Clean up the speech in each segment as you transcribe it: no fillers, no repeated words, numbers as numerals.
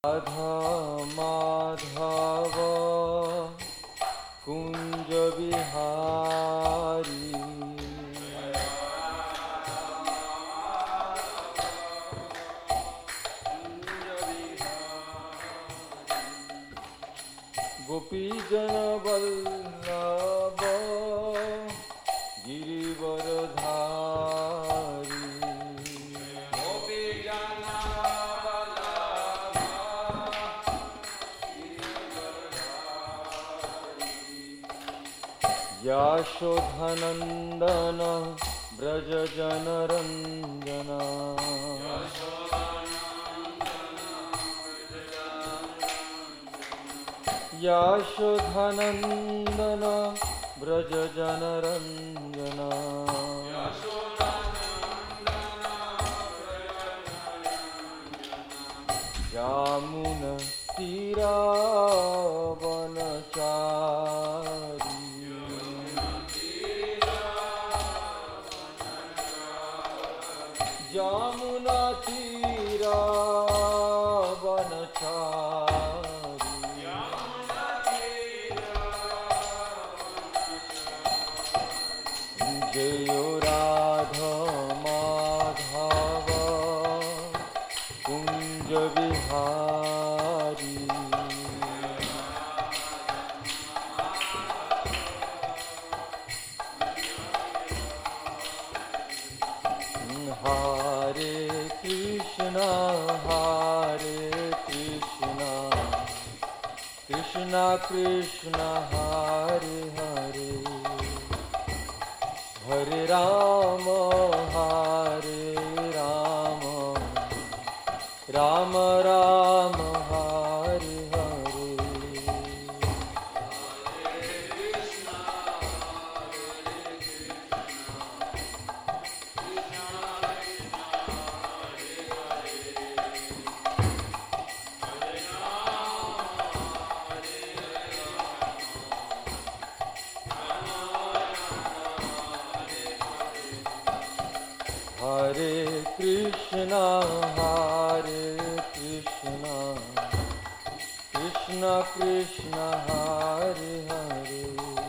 राधा माधव कुंज बिहारी गोपी जन वल्लभ गिरिवरधारी गोपी जन यशोधनंदन ब्रज जनरंजन यशोधनंदन ब्रज जनरंजन जामुन तीरावनचारी जामुना तीरा वनचारी जय राधा माधव कुंज बिहारी हरे कृष्णा कृष्णा कृष्णा हरे हरे हरे राम राम राम हरे हरे हरे कृष्णा कृष्णा कृष्णा हरे हरे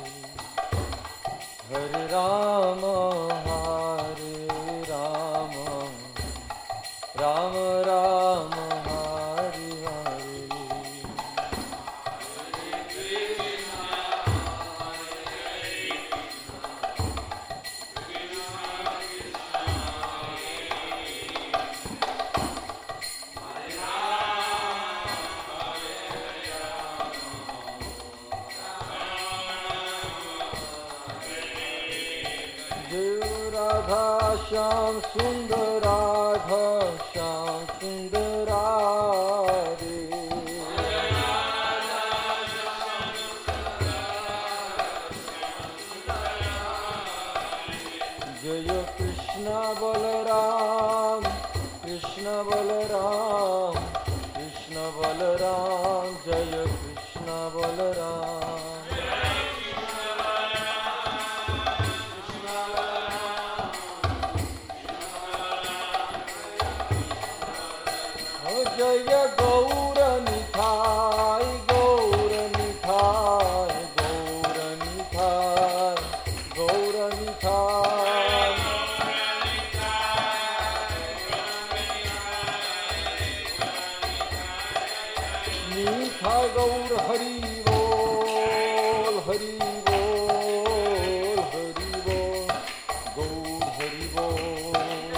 हरे राम राम राम हरे हरे राधा श्याम सुंदर राधा श्याम सुंदर रे जय कृष्ण बलराम कृष्ण बलराम कृष्ण बलराम जय कृष्ण बलराम जय गौर निधाय गौर निधाय गौर निधाय गौर निधाय निधा गौर हरि बोल हरि बोल हरि बोल गौर हरि बोल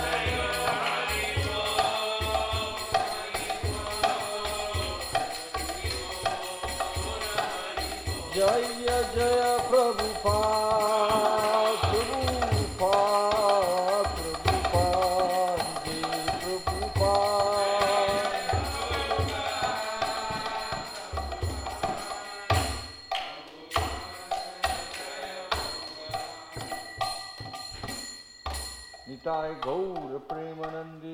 जय जय प्रभुपाद प्रभुपाद प्रभुपाद जय प्रभुपाद निताय गौर प्रेमानंदी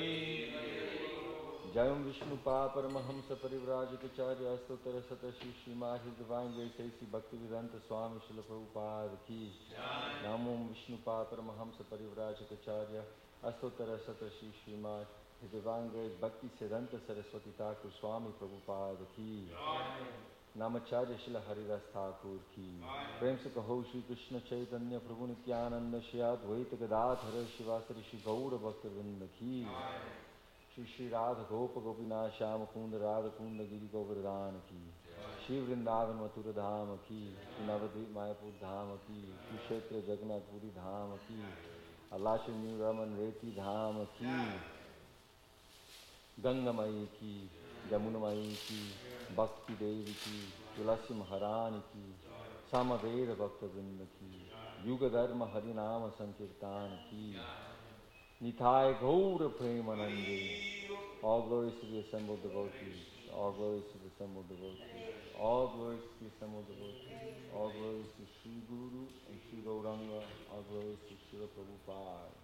जयं विष्णुपा परमहंस परिव्राजकाचार्य अष्टोत्तर शतश्री श्रीमद् दिव्यांग वैशेषी भक्तिवेदांत स्वामी श्रील प्रभुपाद की नमो विष्णुपा Paramhans परिव्राजकाचार्य अष्टोत्तर शतश्री Shrimad Divine Grace Bhakti Siddhanta Saraswati Thakur Swami Prabhupada ki Namacharya Shila Haridas Thakur ki Prem se kaho Shri Krishna Chaitanya Prabhu Nityananda Shri Advaita Gadadhara Shivasari Shri Gaura Bhakta Vrinda ki Shri Shri Radha Gopa Gopinath Shyama Kunda Radha Kunda Giri Govardhana ki Shri Vrindavan Mathura Dhama ki Shri Navadvip Mayapur Dhama ki Shri Kshetra Jagannath Puri Dhama ki Allah Shri New Raman Reti Dhama ki Gangamai ki, Yamunamai ki, Bhakti Devi ki, Tulasi Maharani ki, Samaveda Bhakta Vrinda ki, Yuga Dharma Harinama Sankirtan ki, Nitai Gaura Premanande, all glories to the assembled devotees, all glories to the assembled devotees, all glories to the assembled devotees, all glories to Sri Guru and Sri Gauranga, all glories to Srila Prabhupada.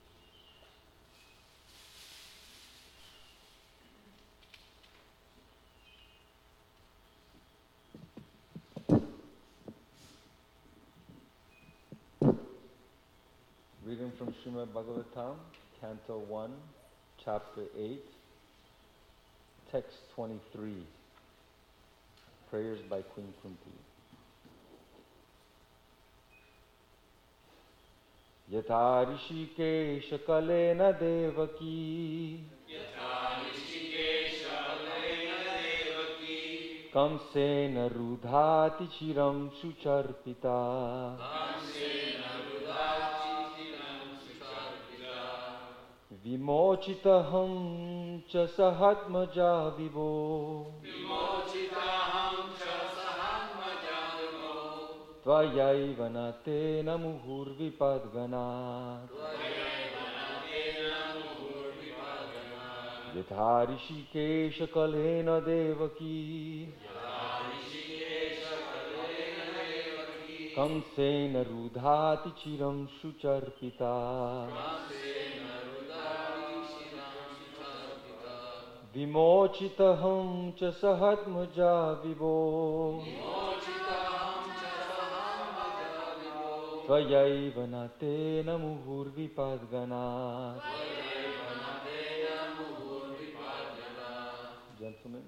Reading from Srimad Bhagavatam, Canto 1, Chapter 8, Text 23. Prayers by Queen Kunti. Yatha Rishikesha Kalena Devaki Kamsena Rudhati Chiram Sucharpita Vimochitaham cha sahatmaja vivo Tvayaiva natena muhurvipadganat Yatha Rishikesha Kalena Devaki Kamsena Rudhati Chiram Sucharpita Vimochitaham cha sahatmaja vivo Tvayaiva natena muhurvipadganat. Gentlemen.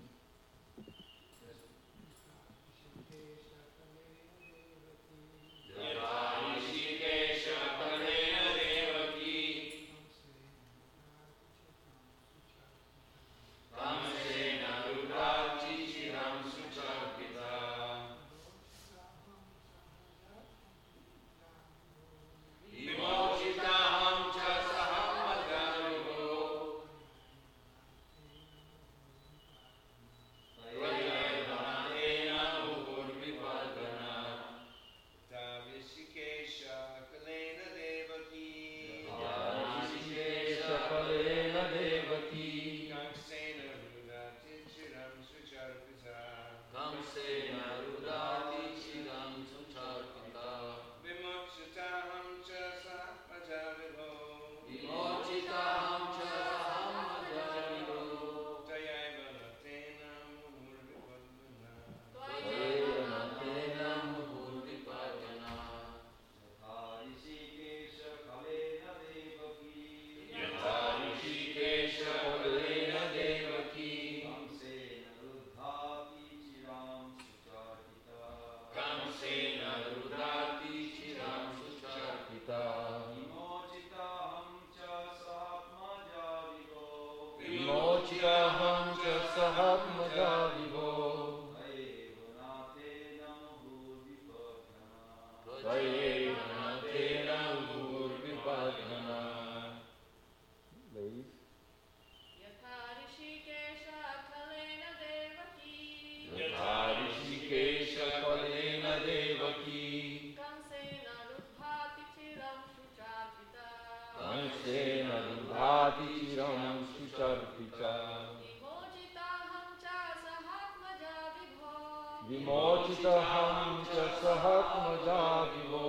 Vimochitaham cha sahatmaja vivo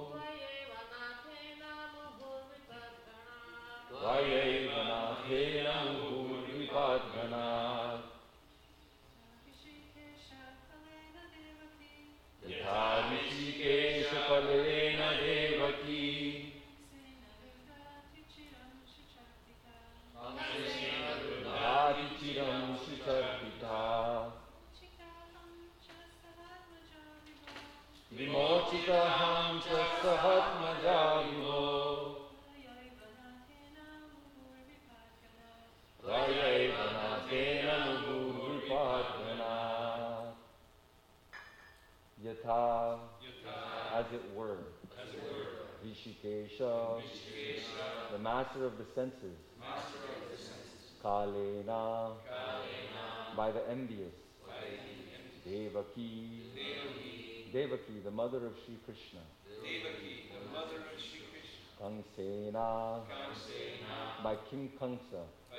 Tvayaiva nathena muhurvipadganat Yatha Rishikesha Kalena Devaki Kamsena Kausitaham Sahat Majavivo Rayaivanatena Mugurvipadhana Yatha, as it were, Rishikesha, the master of the senses, Kalena, by the envious, Devaki, the mother of Sri Krishna, Kangsena, by King Kamsa,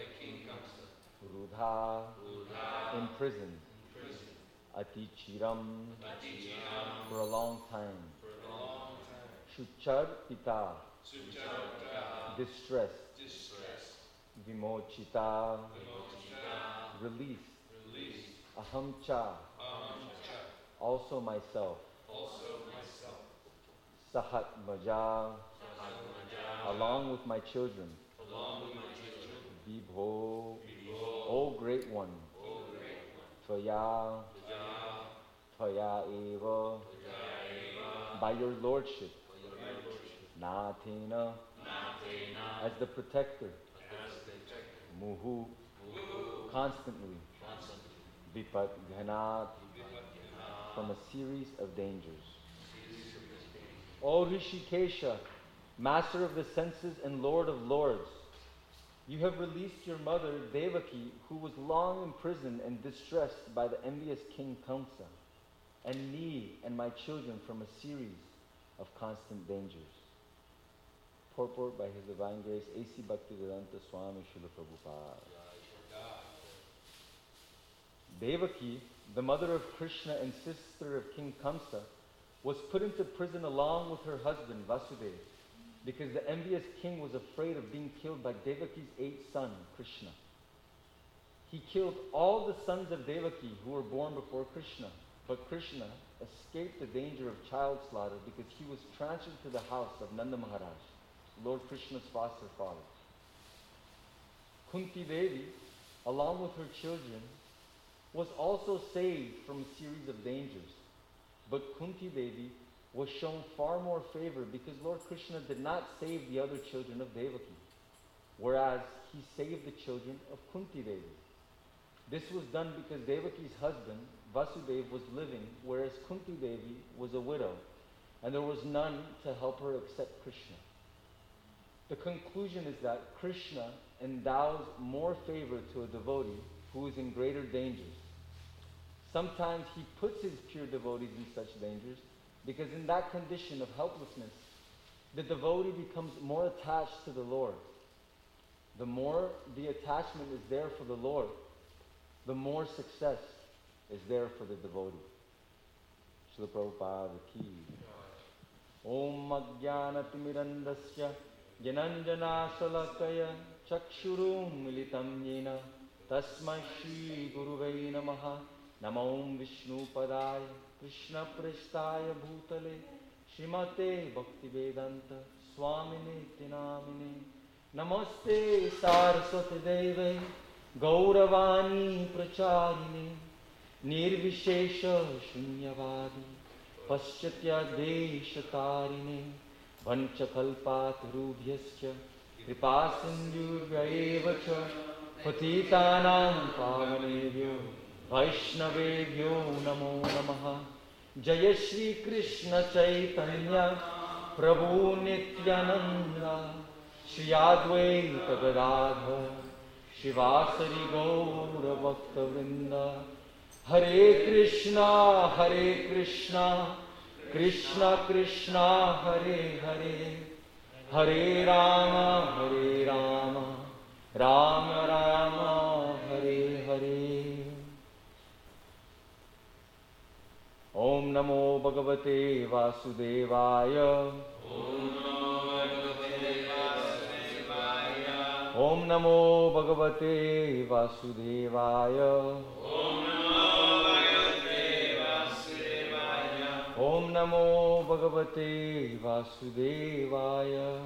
Rudha, imprisoned, Atichiram, for a long time, Shuchar Pita, distressed, Vimochita, released, Ahamcha, also myself, Sahat Maja, along with my children, Vibho, O great one, Tvaya, Tvaya Eva, by your lordship, Nathena, as the protector, Muhu, constantly, Vipat Ghanat, from a series of dangers. O Rishikesha, master of the senses and lord of lords, you have released your mother Devaki, who was long imprisoned and distressed by the envious King Kamsa, and me and my children from a series of constant dangers. Purport by His Divine Grace, A.C. Bhaktivedanta Swami Srila Prabhupada. Devaki, the mother of Krishna and sister of King Kamsa, was put into prison along with her husband Vasudeva, because the envious king was afraid of being killed by Devaki's 8th son, Krishna. He killed all the sons of Devaki who were born before Krishna, but Krishna escaped the danger of child slaughter because he was transferred to the house of Nanda Maharaj, Lord Krishna's foster father. Kunti Devi, along with her children, was also saved from a series of dangers. But Kunti Devi was shown far more favor because Lord Krishna did not save the other children of Devaki, whereas he saved the children of Kunti Devi. This was done because Devaki's husband, Vasudeva, was living, whereas Kunti Devi was a widow, and there was none to help her except Krishna. The conclusion is that Krishna endows more favor to a devotee who is in greater dangers. Sometimes he puts his pure devotees in such dangers because in that condition of helplessness, the devotee becomes more attached to the Lord. The more the attachment is there for the Lord, the more success is there for the devotee. Srila Prabhupada ki. Om Ajnanatimirandasya Jananjana Salakaya Chakshurum Militam Yena Tasmai Shri Guruvai Namaha Namo Vishnu Padaya Krishna Prasthaya Bhutale Srimate Bhaktivedanta Swamine Tinamine Namaste Saraswati Deve Gauravani Pracharine Nirvishesha Shunyavadi Paschatya Deshatarine Vanchakalpatarubhyascha Kripasindhurvyaevacha Patitanam Pavanebhyo Vaishnavebhyo Namo Namaha Jaya Shri Krishna Chaitanya Prabhu Nityananda Shri Advaita Gadadhar Shivasari Gaura Bhakta Vrinda Hare Krishna Krishna Krishna Hare Hare Hare Rama Rama Rama Hare Hare. Om Namo Bhagavate Vasudevaya. Om Namo Bhagavate Vasudevaya. Om Namo Bhagavate Vasudevaya.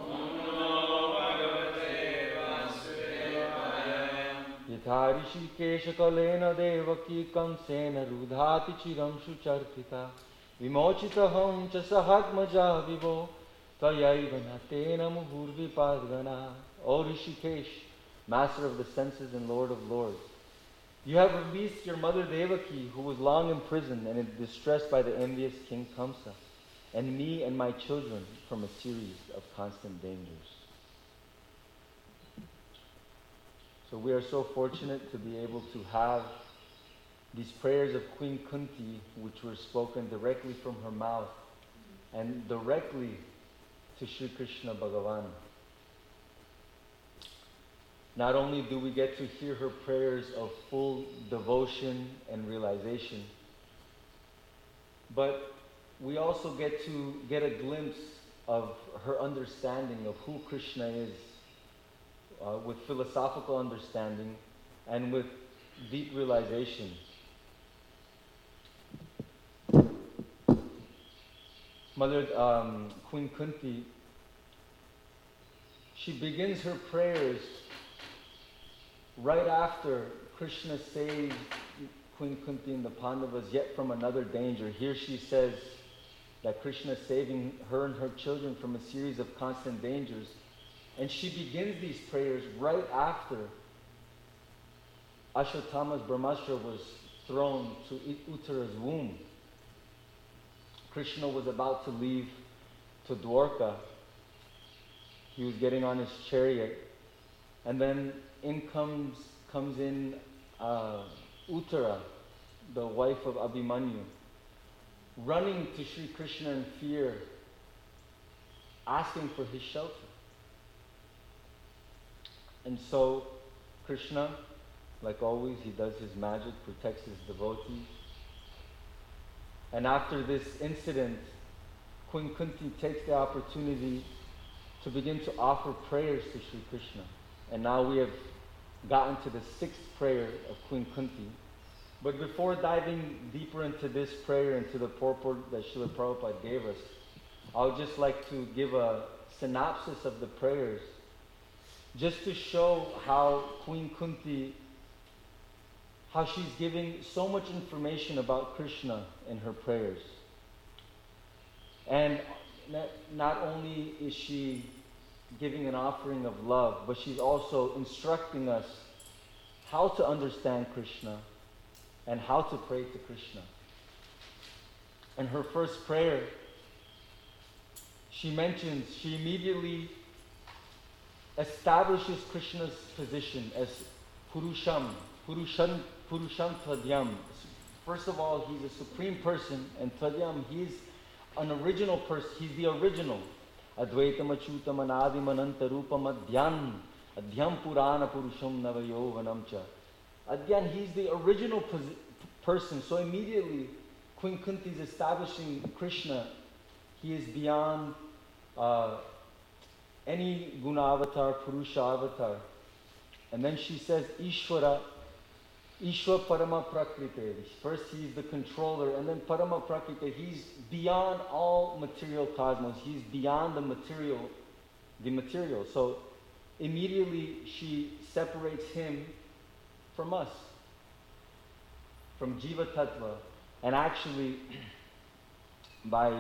Yatha Rishikesha Kalena Devaki Kamsena Rudhati Chiram Shucharpita Vimochitaham cha sahatmaja vivo Tvayaiva natena muhurvipadgana. O Rishikesh, Master of the senses and Lord of lords, you have released your mother Devaki, who was long imprisoned and in distress by the envious King Kamsa, and me and my children from a series of constant dangers. So we are so fortunate to be able to have these prayers of Queen Kunti, which were spoken directly from her mouth and directly to Sri Krishna Bhagavan. Not only do we get to hear her prayers of full devotion and realization, but we also get to get a glimpse of her understanding of who Krishna is, with philosophical understanding and with deep realization. Mother Queen Kunti, she begins her prayers right after Krishna saves Queen Kunti and the Pandavas yet from another danger. Here she says that Krishna is saving her and her children from a series of constant dangers. And she begins these prayers right after Ashwatthama's Brahmastra was thrown to Uttara's womb. Krishna was about to leave to Dwarka. He was getting on his chariot. And then in comes in Uttara, the wife of Abhimanyu, running to Sri Krishna in fear, asking for his shelter. And so Krishna, like always, he does his magic, protects his devotees. And after this incident, Queen Kunti takes the opportunity to begin to offer prayers to Sri Krishna. And now we have gotten to the sixth prayer of Queen Kunti. But before diving deeper into this prayer and to the purport that Srila Prabhupada gave us, I would just like to give a synopsis of the prayers, just to show how Queen Kunti, how she's giving so much information about Krishna in her prayers. And not only is she giving an offering of love, but she's also instructing us how to understand Krishna and how to pray to Krishna. In her first prayer, she immediately establishes Krishna's position as Purusham Tvadyam. First of all, he's a supreme person, and Tvadyam, he's an original person, he's the original. Advaitam Achyutam Anadim Anantarupam Adhyam Purana Purusham Navayovanam Cha. Again, he's the original person. So immediately, Queen Kunti is establishing Krishna. He is beyond any Guna avatar, Purusha avatar. And then she says, Ishvara Parama Prakrite. First, he's the controller, and then Parama Prakrite. He's beyond all material cosmos. He's beyond the material. So immediately she separates him from us, from Jiva Tattva, and actually by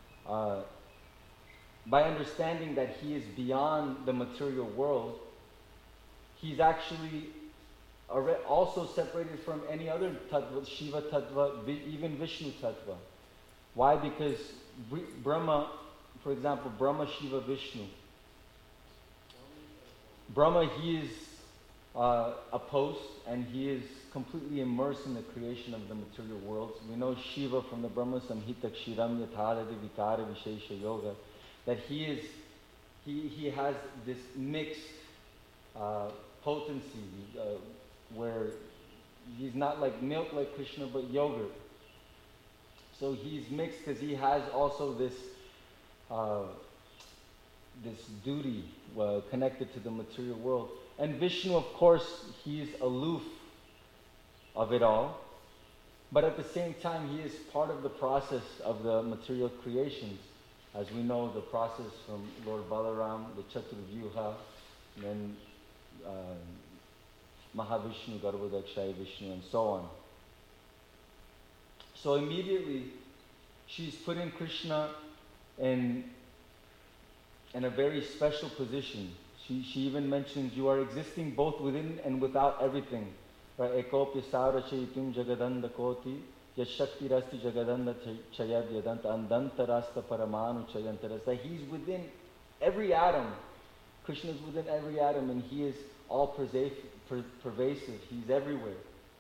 understanding that he is beyond the material world, he's actually also separated from any other Tattva, Shiva Tattva, even Vishnu Tattva. Why? Because Brahma, for example, Brahma, Shiva, Vishnu. Brahma, he is a post, and he is completely immersed in the creation of the material worlds. We know Shiva from the Brahma Samhita Kshiram Yathadadi Vikara Vishesha Yoga, that he has this mixed potency, where he's not like milk like Krishna, but yogurt. So he's mixed because he has also this duty connected to the material world. And Vishnu, of course, he's aloof of it all. But at the same time, he is part of the process of the material creations. As we know, the process from Lord Balaram, the Chaturvyuha, and then Mahavishnu, Garbhodakshaya Vishnu, and so on. So immediately, she's putting Krishna in a very special position. She even mentions, you are existing both within and without everything. Right? Ekopya sarachayitum jagadanda koti yashakti rasti jagadanda chayad yadanta andanta rasta paramanu chayantarasta. He's within every atom. Krishna is within every atom, and he is all pervasive. He's everywhere.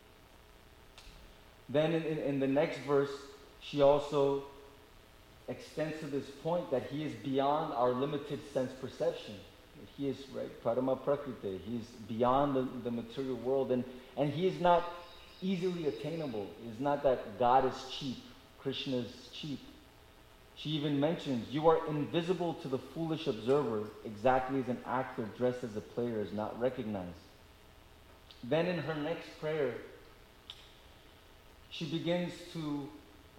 Then in the next verse, she also extends to this point that he is beyond our limited sense perception. He is, right, Parama Prakriti. He is beyond the material world, and he is not easily attainable. It's not that God is cheap, Krishna is cheap. She even mentions, you are invisible to the foolish observer, exactly as an actor dressed as a player is not recognized. Then in her next prayer, she begins to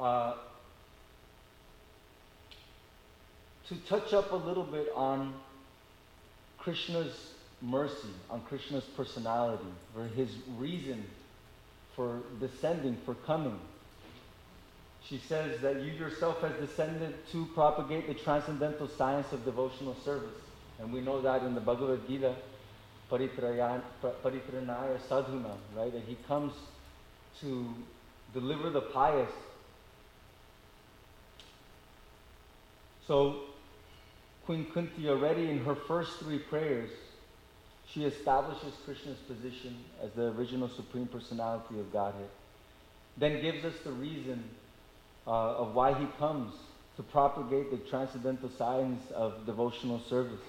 touch up a little bit on Krishna's mercy, on Krishna's personality, for his reason for descending, for coming. She says that you yourself has descended to propagate the transcendental science of devotional service. And we know that in the Bhagavad Gita, Paritranaya Sadhuna, right? That he comes to deliver the pious. So Queen Kunti already in her first three prayers, she establishes Krishna's position as the original Supreme Personality of Godhead. Then gives us the reason of why he comes, to propagate the transcendental science of devotional service.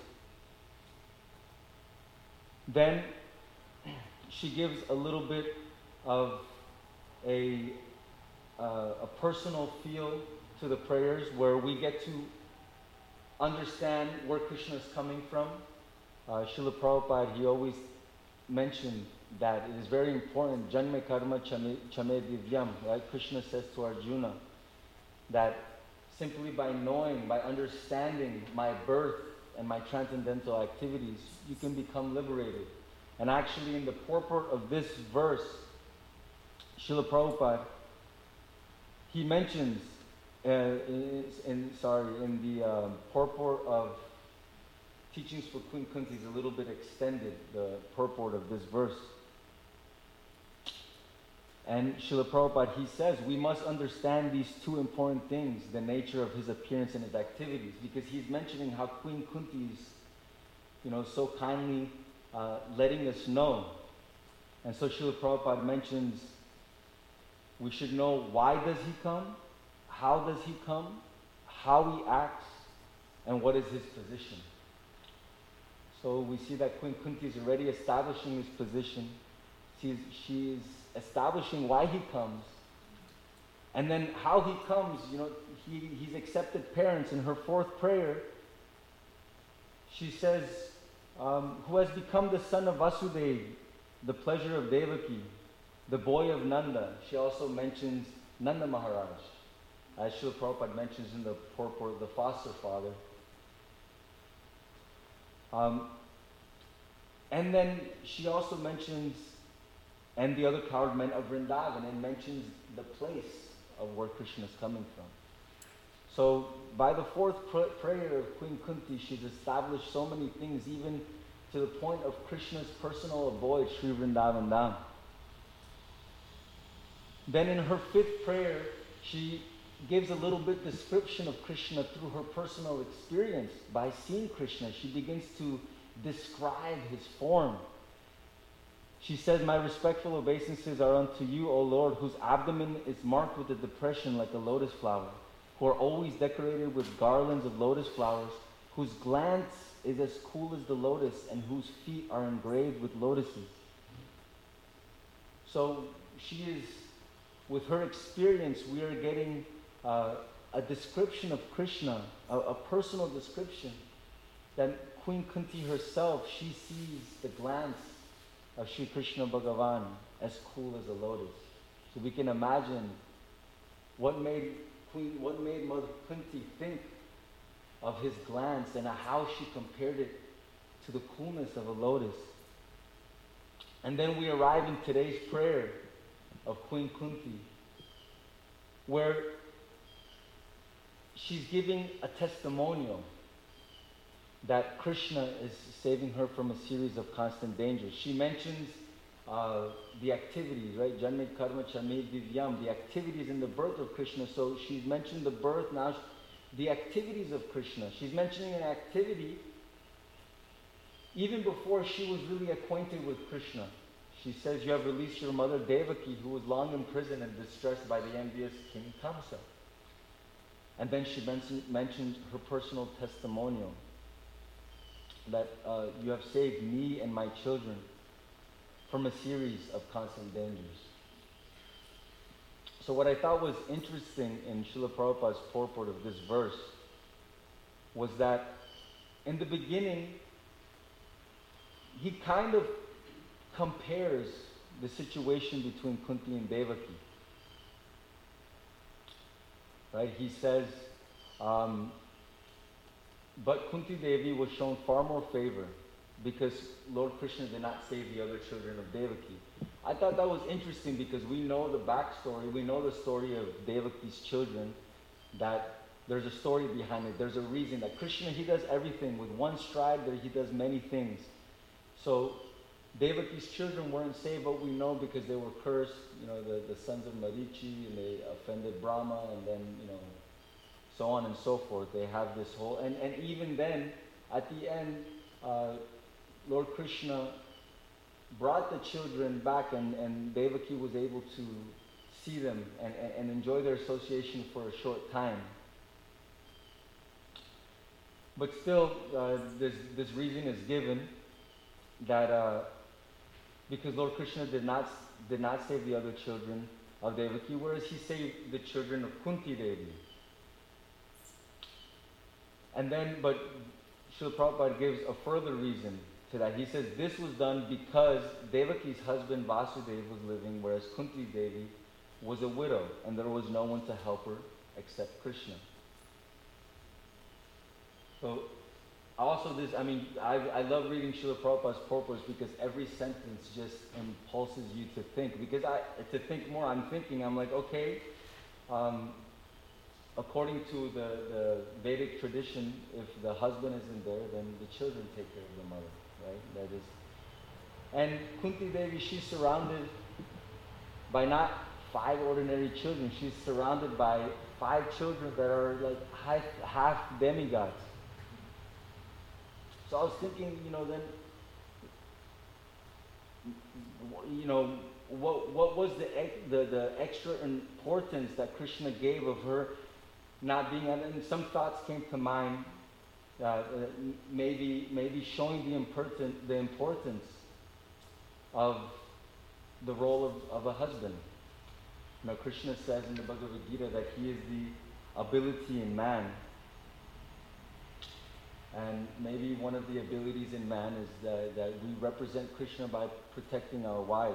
Then she gives a little bit of a personal feel to the prayers, where we get to understand where Krishna is coming from. Srila Prabhupada, he always mentioned that it is very important, Janme Karma Chame Divyam, right? Krishna says to Arjuna that simply by knowing, by understanding my birth and my transcendental activities, you can become liberated. And actually in the purport of this verse, Srila Prabhupada, he mentions in the purport of Teachings for Queen Kunti is a little bit extended, the purport of this verse. And Srila Prabhupada, he says, we must understand these two important things, the nature of his appearance and his activities, because he's mentioning how Queen Kunti is, so kindly letting us know. And so Srila Prabhupada mentions we should know, why does he come, how does he come, how he acts, and what is his position. So we see that Queen Kunti is already establishing his position. She is establishing why he comes. And then how he comes, he's accepted parents. In her fourth prayer, she says, who has become the son of Vasudeva, the pleasure of Devaki, the boy of Nanda. She also mentions Nanda Maharaj, as Srila Prabhupada mentions in the purport, the foster father. And then she also mentions, and the other coward men of Vrindavan, and mentions the place of where Krishna is coming from. So by the fourth prayer of Queen Kunti, she's established so many things, even to the point of Krishna's personal abode, Sri Vrindavan Dham. Then in her fifth prayer, she gives a little bit description of Krishna through her personal experience. By seeing Krishna, she begins to describe his form. She says, my respectful obeisances are unto you, O Lord, whose abdomen is marked with a depression like a lotus flower, who are always decorated with garlands of lotus flowers, whose glance is as cool as the lotus, and whose feet are engraved with lotuses. So she is, with her experience, we are getting a description of Krishna, a personal description, that Queen Kunti herself, she sees the glance of Sri Krishna Bhagavan as cool as a lotus. So we can imagine what made Mother Kunti think of his glance and how she compared it to the coolness of a lotus. And then we arrive in today's prayer of Queen Kunti, where she's giving a testimonial that Krishna is saving her from a series of constant dangers. She mentions the activities, right? Janme karma chame divyam, the activities in the birth of Krishna. So she's mentioned the birth, now the activities of Krishna. She's mentioning an activity even before she was really acquainted with Krishna. She says, you have released your mother Devaki, who was long imprisoned and distressed by the envious King Kamsa. And then she mentioned her personal testimonial that you have saved me and my children from a series of constant dangers. So what I thought was interesting in Srila Prabhupada's purport of this verse was that in the beginning, he kind of compares the situation between Kunti and Devaki. Right? He says, but Kunti Devi was shown far more favor because Lord Krishna did not save the other children of Devaki. I thought that was interesting because we know the backstory, we know the story of Devaki's children, that there's a story behind it. There's a reason that Krishna, he does everything. With one stride, he does many things. So Devaki's children weren't saved, but we know because they were cursed, the sons of Marichi, and they offended Brahma, and then, so on and so forth. They have this whole, and even then, at the end, Lord Krishna brought the children back, and Devaki was able to see them and enjoy their association for a short time. But still, this reason is given that because Lord Krishna did not save the other children of Devaki, whereas he saved the children of Kunti Devi. And then, but Srila Prabhupada gives a further reason to that. He says this was done because Devaki's husband Vasudeva was living, whereas Kunti Devi was a widow, and there was no one to help her except Krishna. So, also this, I love reading Srila Prabhupada's purports because every sentence just impulses you to think. Because to think more, I'm like, okay, according to the Vedic tradition, if the husband isn't there, then the children take care of the mother, right? That is. And Kunti Devi, she's surrounded by not 5 ordinary children. She's surrounded by 5 children that are like half demigods. So I was thinking, what was the extra importance that Krishna gave of her not being, and some thoughts came to mind, maybe showing the importance of the role of a husband. Krishna says in the Bhagavad Gita that he is the ability in man. And maybe one of the abilities in man is that we represent Krishna by protecting our wives.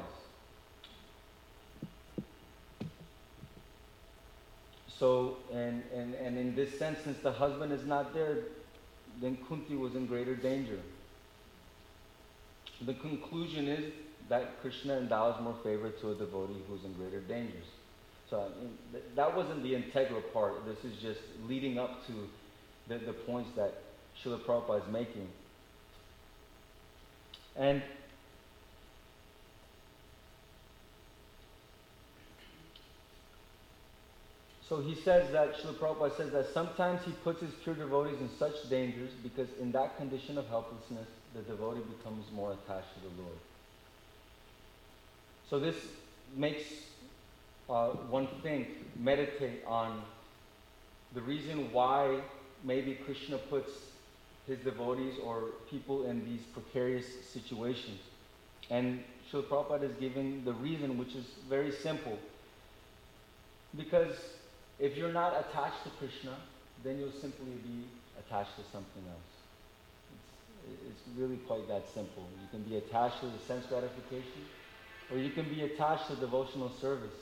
So, and in this sense, since the husband is not there, then Kunti was in greater danger. The conclusion is that Krishna endows more favor to a devotee who's in greater dangers. So that wasn't the integral part. This is just leading up to the points that Srila Prabhupada is making. And so he says that, Srila Prabhupada says that sometimes he puts his pure devotees in such dangers because in that condition of helplessness, the devotee becomes more attached to the Lord. So this makes one think, meditate on the reason why maybe Krishna puts his devotees or people in these precarious situations. And Srila Prabhupada is giving the reason, which is very simple. Because if you're not attached to Krishna, then you'll simply be attached to something else. It's really quite that simple. You can be attached to the sense gratification, or you can be attached to devotional service.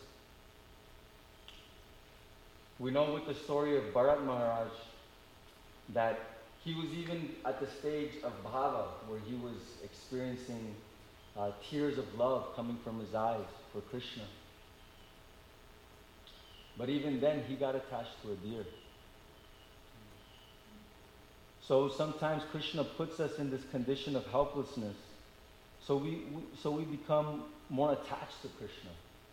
We know with the story of Bharat Maharaj that he was even at the stage of bhava, where he was experiencing tears of love coming from his eyes for Krishna. But even then, he got attached to a deer. So sometimes Krishna puts us in this condition of helplessness. So we become more attached to Krishna.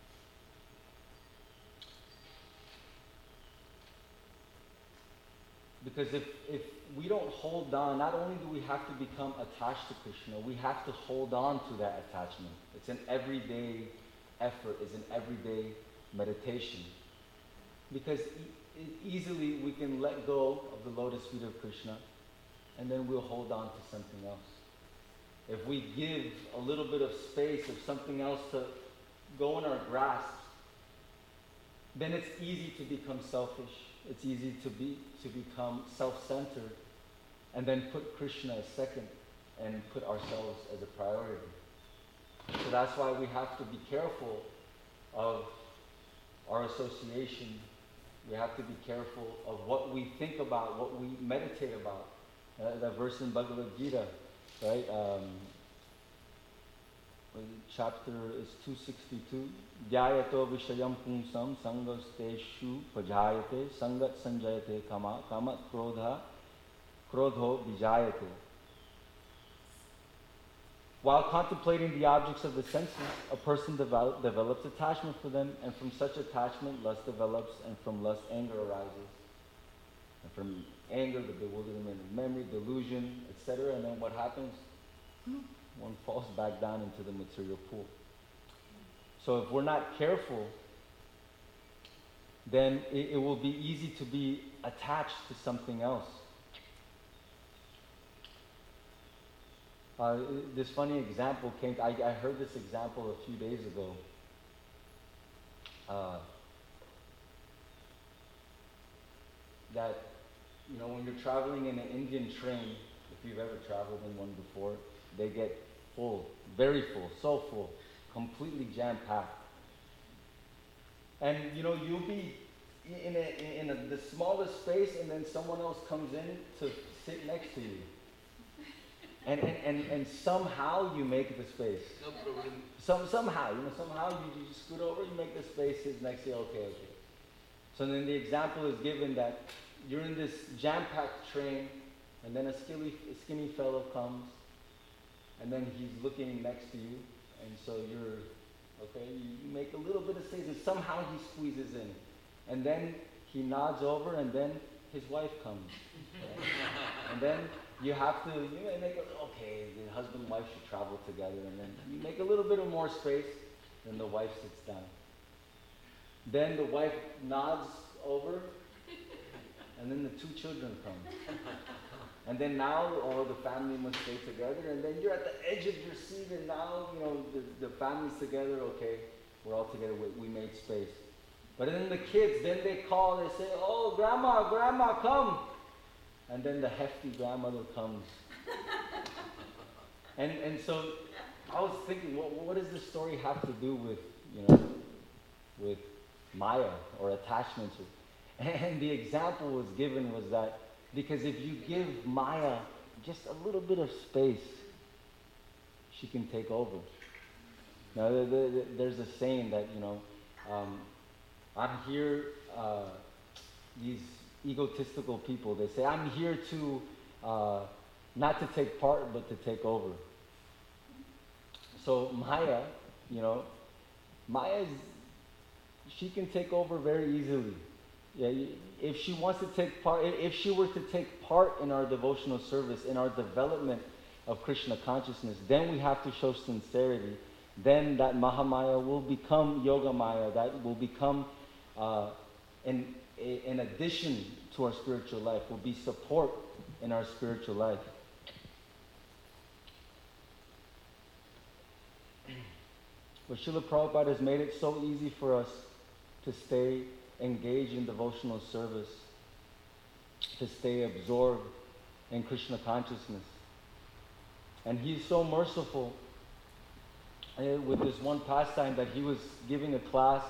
Because if we don't hold on, not only do we have to become attached to Krishna, we have to hold on to that attachment. It's an everyday effort, it's an everyday meditation. Because easily we can let go of the lotus feet of Krishna, and then we'll hold on to something else. If we give a little bit of space of something else to go in our grasp, then it's easy to become selfish. It's easy to become self-centered, and then put Krishna as second and put ourselves as a priority. So that's why we have to be careful of our association. We have to be careful of what we think about, what we meditate about. That verse in Bhagavad Gita, right? Chapter is 262. Dhyayato vishayam punsam sangasteshu pajayate sangat sanjayate kama kama krodho vijayate. While contemplating the objects of the senses, a person develops attachment for them, and from such attachment lust develops, and from lust anger arises. And from anger, the bewilderment of memory, delusion, etc. And then what happens? One falls back down into the material pool. So if we're not careful, then it will be easy to be attached to something else. This funny example came, I heard this example a few days ago. That, when you're traveling in an Indian train, if you've ever traveled in one before, they get full, very full, so full, completely jam-packed. And you'll be in the smallest space, and then someone else comes in to sit next to you. And somehow you make the space. No problem. Somehow you just scoot over, you make the space, sit next to you, okay. So then the example is given that you're in this jam-packed train, and then a skinny fellow comes, and then he's looking next to you, and so you make a little bit of space, and somehow he squeezes in. And then he nods over, and then his wife comes. Right? And then you have to, make the husband and wife should travel together, and then you make a little bit of more space, then the wife sits down. Then the wife nods over, and then the two children come. And then now all the family must stay together, and then you're at the edge of your seat, and now, the family's together, okay, we're all together, we made space. But then the kids, then they call, they say, oh, grandma, come. And then the hefty grandmother comes. And so I was thinking, what does this story have to do with Maya or attachments? And the example was given was that because if you give Maya just a little bit of space, she can take over. Now there's a saying that, I'm here, these egotistical people, they say, I'm here to, not to take part, but to take over. So Maya, she can take over very easily. Yeah, if she wants to take part, if she were to take part in our devotional service, in our development of Krishna consciousness, then we have to show sincerity. Then that Mahamaya will become Yoga Maya, that will become an addition to our spiritual life, will be support in our spiritual life. But Srila Prabhupada has made it so easy for us to stay engaged in devotional service, to stay absorbed in Krishna consciousness. And he's so merciful with this one pastime that he was giving a class,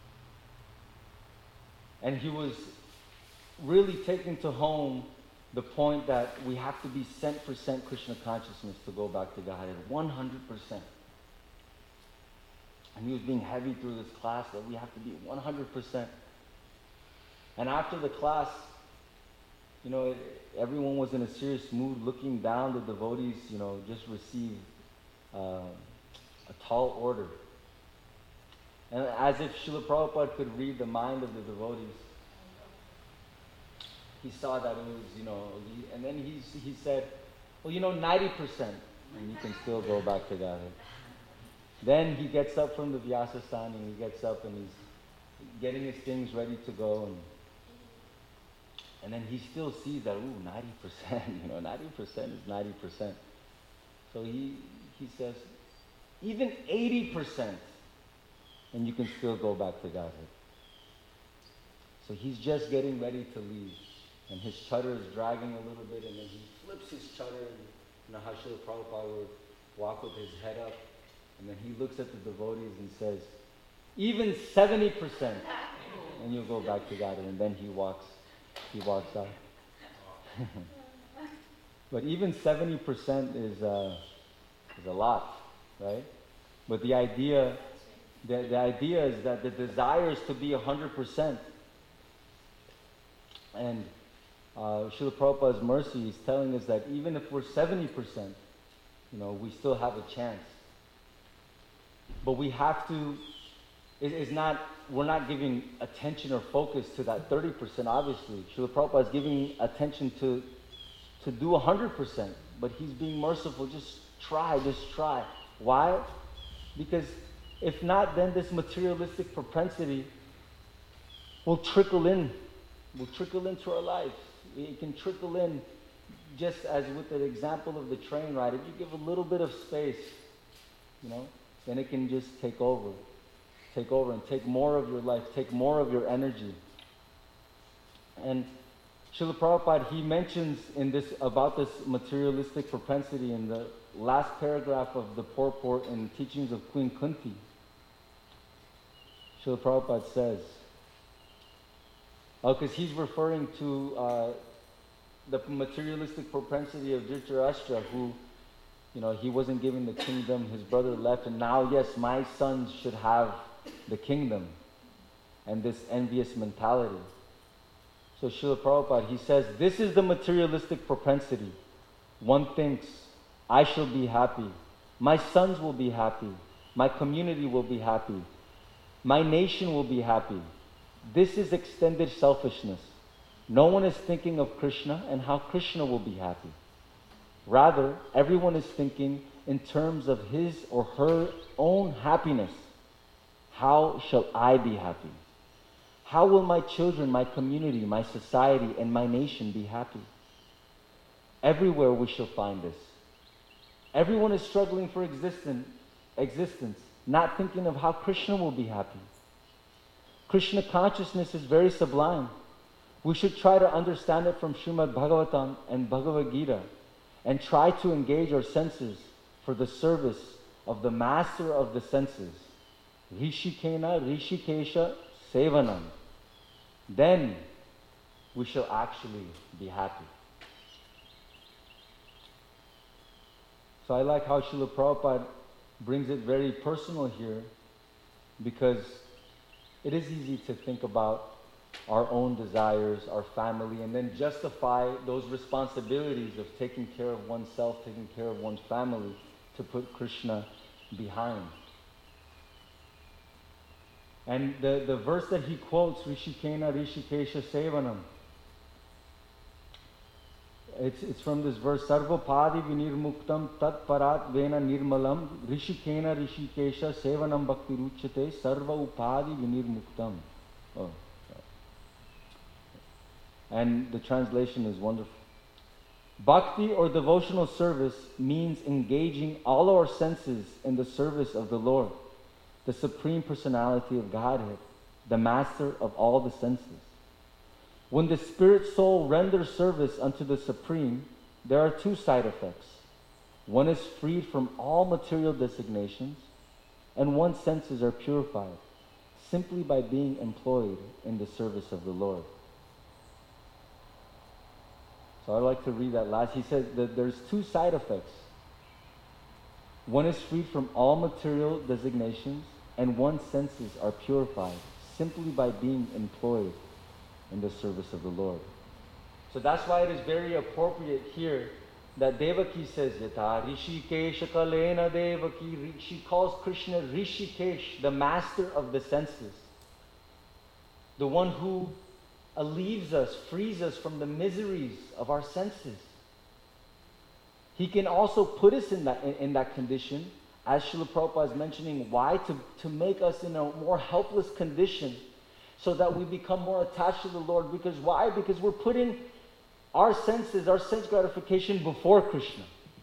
and he was really taking to home the point that we have to be 100% Krishna consciousness to go back to Godhead, 100%. And he was being heavy through this class that we have to be 100%. And after the class, everyone was in a serious mood, looking down. The devotees, just received a tall order. And as if Srila Prabhupada could read the mind of the devotees, he saw that it was, and then he said, well, 90%, and you can still go back to Godhead. Then he gets up from the Vyasasthana, and he gets up and he's getting his things ready to go, and then he still sees that, 90%, 90% is 90%. So he says, even 80%, and you can still go back to Godhead. So he's just getting ready to leave, and his chutter is dragging a little bit, and then he flips his chutter, and how Srila Prabhupada would walk with his head up, and then he looks at the devotees and says, even 70%, and you'll go back to Godhead, and then he walks out. But even 70% is a lot, right? But the idea is that the desire is to be 100%. And Srila Prabhupada's mercy is telling us that even if we're 70%, we still have a chance. But we have to, we're not giving attention or focus to that 30%, obviously. Srila Prabhupada is giving attention to do 100%, but he's being merciful. Just try. Why? Because if not, then this materialistic propensity will trickle into our lives. It can trickle in just as with the example of the train ride. If you give a little bit of space, then it can just take over and take more of your life, take more of your energy. And Srila Prabhupada, he mentions about this materialistic propensity in the last paragraph of the purport in Teachings of Queen Kunti. Srila Prabhupada says, because he's referring to the materialistic propensity of Dhritarashtra, who, he wasn't given the kingdom, his brother left, and now, yes, my sons should have the kingdom, and this envious mentality. So Srila Prabhupada, he says, this is the materialistic propensity. One thinks, I shall be happy, my sons will be happy, my community will be happy, my nation will be happy. This is extended selfishness. No one is thinking of Krishna and how Krishna will be happy. Rather, everyone is thinking in terms of his or her own happiness. How shall I be happy? How will my children, my community, my society, and my nation be happy? Everywhere we shall find this. Everyone is struggling for existence, not thinking of how Krishna will be happy. Krishna consciousness is very sublime. We should try to understand it from Srimad Bhagavatam and Bhagavad Gita, and try to engage our senses for the service of the master of the senses, Rishikena Rishikesha Sevanam. Then we shall actually be happy. So I like how Srila Prabhupada brings it very personal here, because it is easy to think about our own desires, our family, and then justify those responsibilities of taking care of oneself, taking care of one's family, to put Krishna behind. And the verse that he quotes, Rishikena Rishikesha Sevanam, it's from this verse, Sarvapadi Vinirmuktam Tat Parat Vena Nirmalam Rishikena Rishikesha Sevanam Bhakti Ruchate Sarva Upadi Vinirmuktam. Oh. And the translation is wonderful. Bhakti or devotional service means engaging all our senses in the service of the Lord, the Supreme Personality of Godhead, the Master of all the senses. When the spirit soul renders service unto the Supreme, there are two side effects. One is freed from all material designations, and one's senses are purified simply by being employed in the service of the Lord. So I'd like to read that last. He says that there's two side effects. One is freed from all material designations, and one's senses are purified simply by being employed in the service of the Lord. So that's why it is very appropriate here that Devaki says, Yata Rishikesh Kalena Devaki. She calls Krishna Rishikesh, the master of the senses. The one who relieves us, frees us from the miseries of our senses. He can also put us in that condition, as Srila Prabhupada is mentioning, why? To make us in a more helpless condition so that we become more attached to the Lord. Because why? Because we're putting our senses, our sense gratification before Krishna.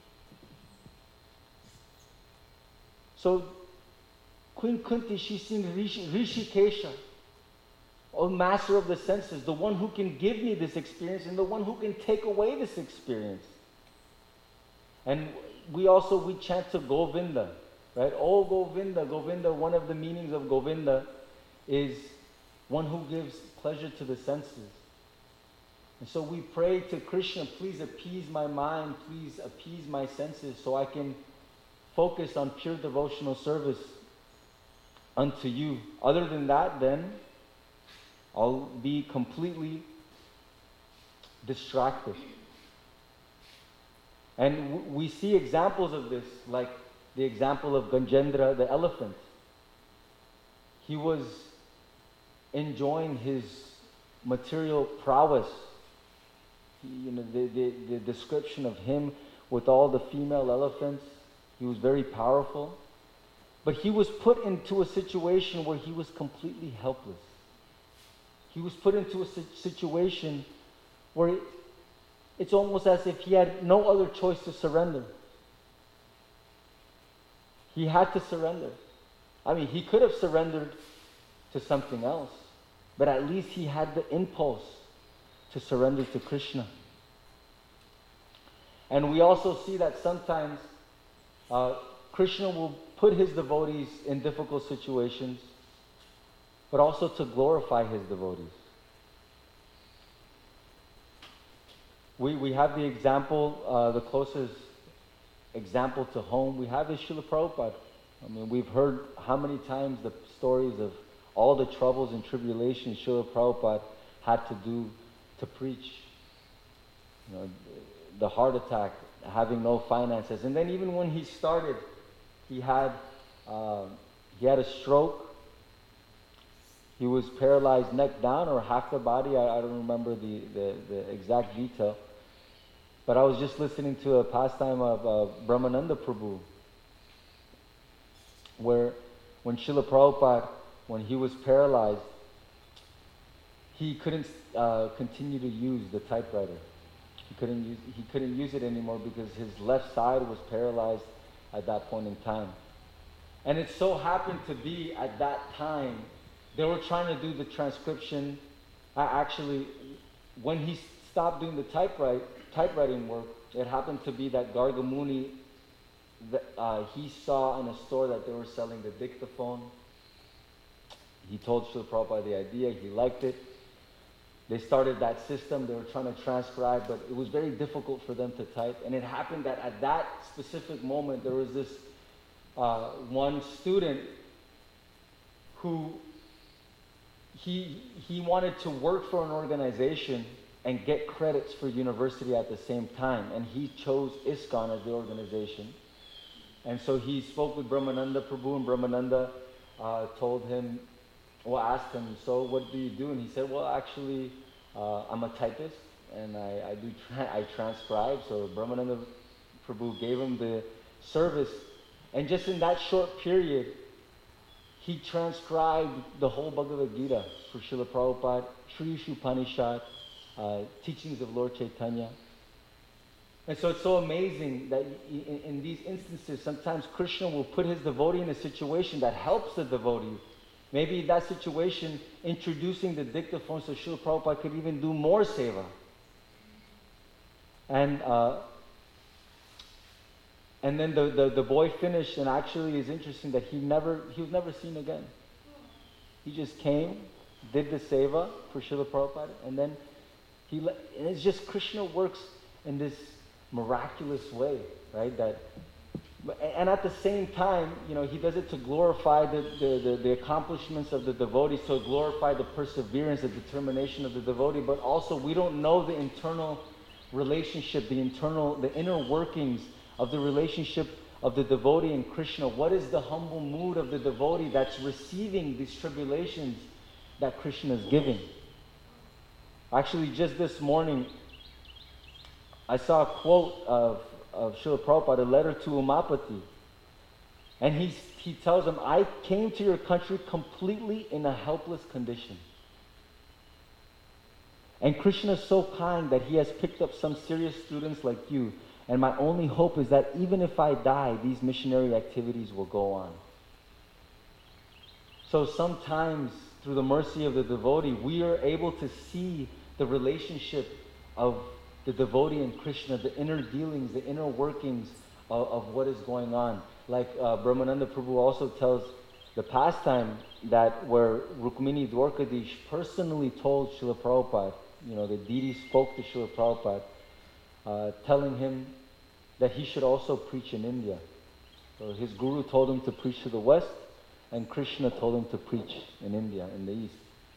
So Queen Kunti, she's seen Rishikesha, O master of the senses, the one who can give me this experience and the one who can take away this experience. And we chant to Govinda, right? Oh Govinda, Govinda, one of the meanings of Govinda is one who gives pleasure to the senses. And so we pray to Krishna, please appease my mind, please appease my senses so I can focus on pure devotional service unto you. Other than that, then, I'll be completely distracted. And we see examples of this, like the example of Ganjendra, the elephant. He was enjoying his material prowess. The description of him with all the female elephants, he was very powerful. But he was put into a situation where he was completely helpless. He was put into a situation where it's almost as if he had no other choice to surrender. He had to surrender. I mean, he could have surrendered to something else, but at least he had the impulse to surrender to Krishna. And we also see that sometimes Krishna will put his devotees in difficult situations, but also to glorify his devotees. We have the example, the closest example to home, we have is Srila Prabhupada. I mean, we've heard how many times the stories of all the troubles and tribulations Srila Prabhupada had to do to preach. You know, the heart attack, having no finances. And then even when he started, he had a stroke. He was paralyzed neck down or half the body. I don't remember the exact detail. But I was just listening to a pastime of Brahmananda Prabhu, where when Srila Prabhupada, when he was paralyzed, he couldn't continue to use the typewriter. He couldn't use it anymore because his left side was paralyzed at that point in time. And it so happened to be at that time they were trying to do the transcription. Actually, when he stopped doing the typewriting work, it happened to be that Garga Muni, he saw in a store that they were selling the dictaphone. He told Srila Prabhupada the idea. He liked it. They started that system. They were trying to transcribe, but it was very difficult for them to type. And it happened that at that specific moment, there was this one student who he wanted to work for an organization and get credits for university at the same time. And he chose ISKCON as the organization. And so he spoke with Brahmananda Prabhu, and Brahmananda asked him, so what do you do? And he said, well, actually, I'm a typist, and I transcribe. So Brahmananda Prabhu gave him the service. And just in that short period, he transcribed the whole Bhagavad Gita for Srila Prabhupada, Sri Upanishad, teachings of Lord Chaitanya. And so it's so amazing that in these instances, sometimes Krishna will put his devotee in a situation that helps the devotee. Maybe that situation, introducing the dictaphone so Srila Prabhupada could even do more seva. And then the boy finished, and actually it's interesting that he was never seen again. He just came, did the seva for Srila Prabhupada, and then and it's just Krishna works in this miraculous way, right? That And at the same time, he does it to glorify the accomplishments of the devotee, to glorify the perseverance, the determination of the devotee, but also we don't know the internal relationship, the inner workings of the relationship of the devotee and Krishna. What is the humble mood of the devotee that's receiving these tribulations that Krishna is giving? Actually, just this morning, I saw a quote of Srila Prabhupada, a letter to Umapati. And he tells him, I came to your country completely in a helpless condition. And Krishna is so kind that he has picked up some serious students like you. And my only hope is that even if I die, these missionary activities will go on. So sometimes, through the mercy of the devotee, we are able to see the relationship of the devotee and Krishna, the inner dealings, the inner workings of what is going on. Like Brahmananda Prabhu also tells the pastime that where Rukmini Dwarkadish personally told Srila Prabhupada, the deity spoke to Srila Prabhupada, telling him that he should also preach in India. So his guru told him to preach to the west, and Krishna told him to preach in India, in the east.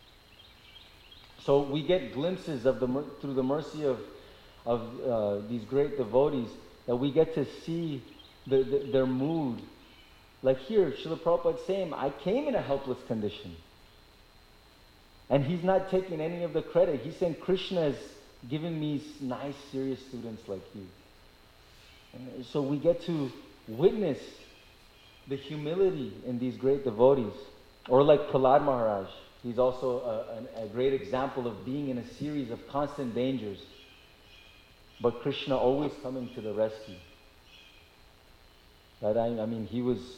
So we get glimpses of through the mercy of these great devotees, that we get to see their mood. Like here, Srila Prabhupada is saying, I came in a helpless condition. And he's not taking any of the credit. He's saying, Krishna is giving me nice, serious students like you. And so we get to witness the humility in these great devotees. Or like Prahlad Maharaj. He's also a great example of being in a series of constant dangers, but Krishna always coming to the rescue. Right? I mean, he was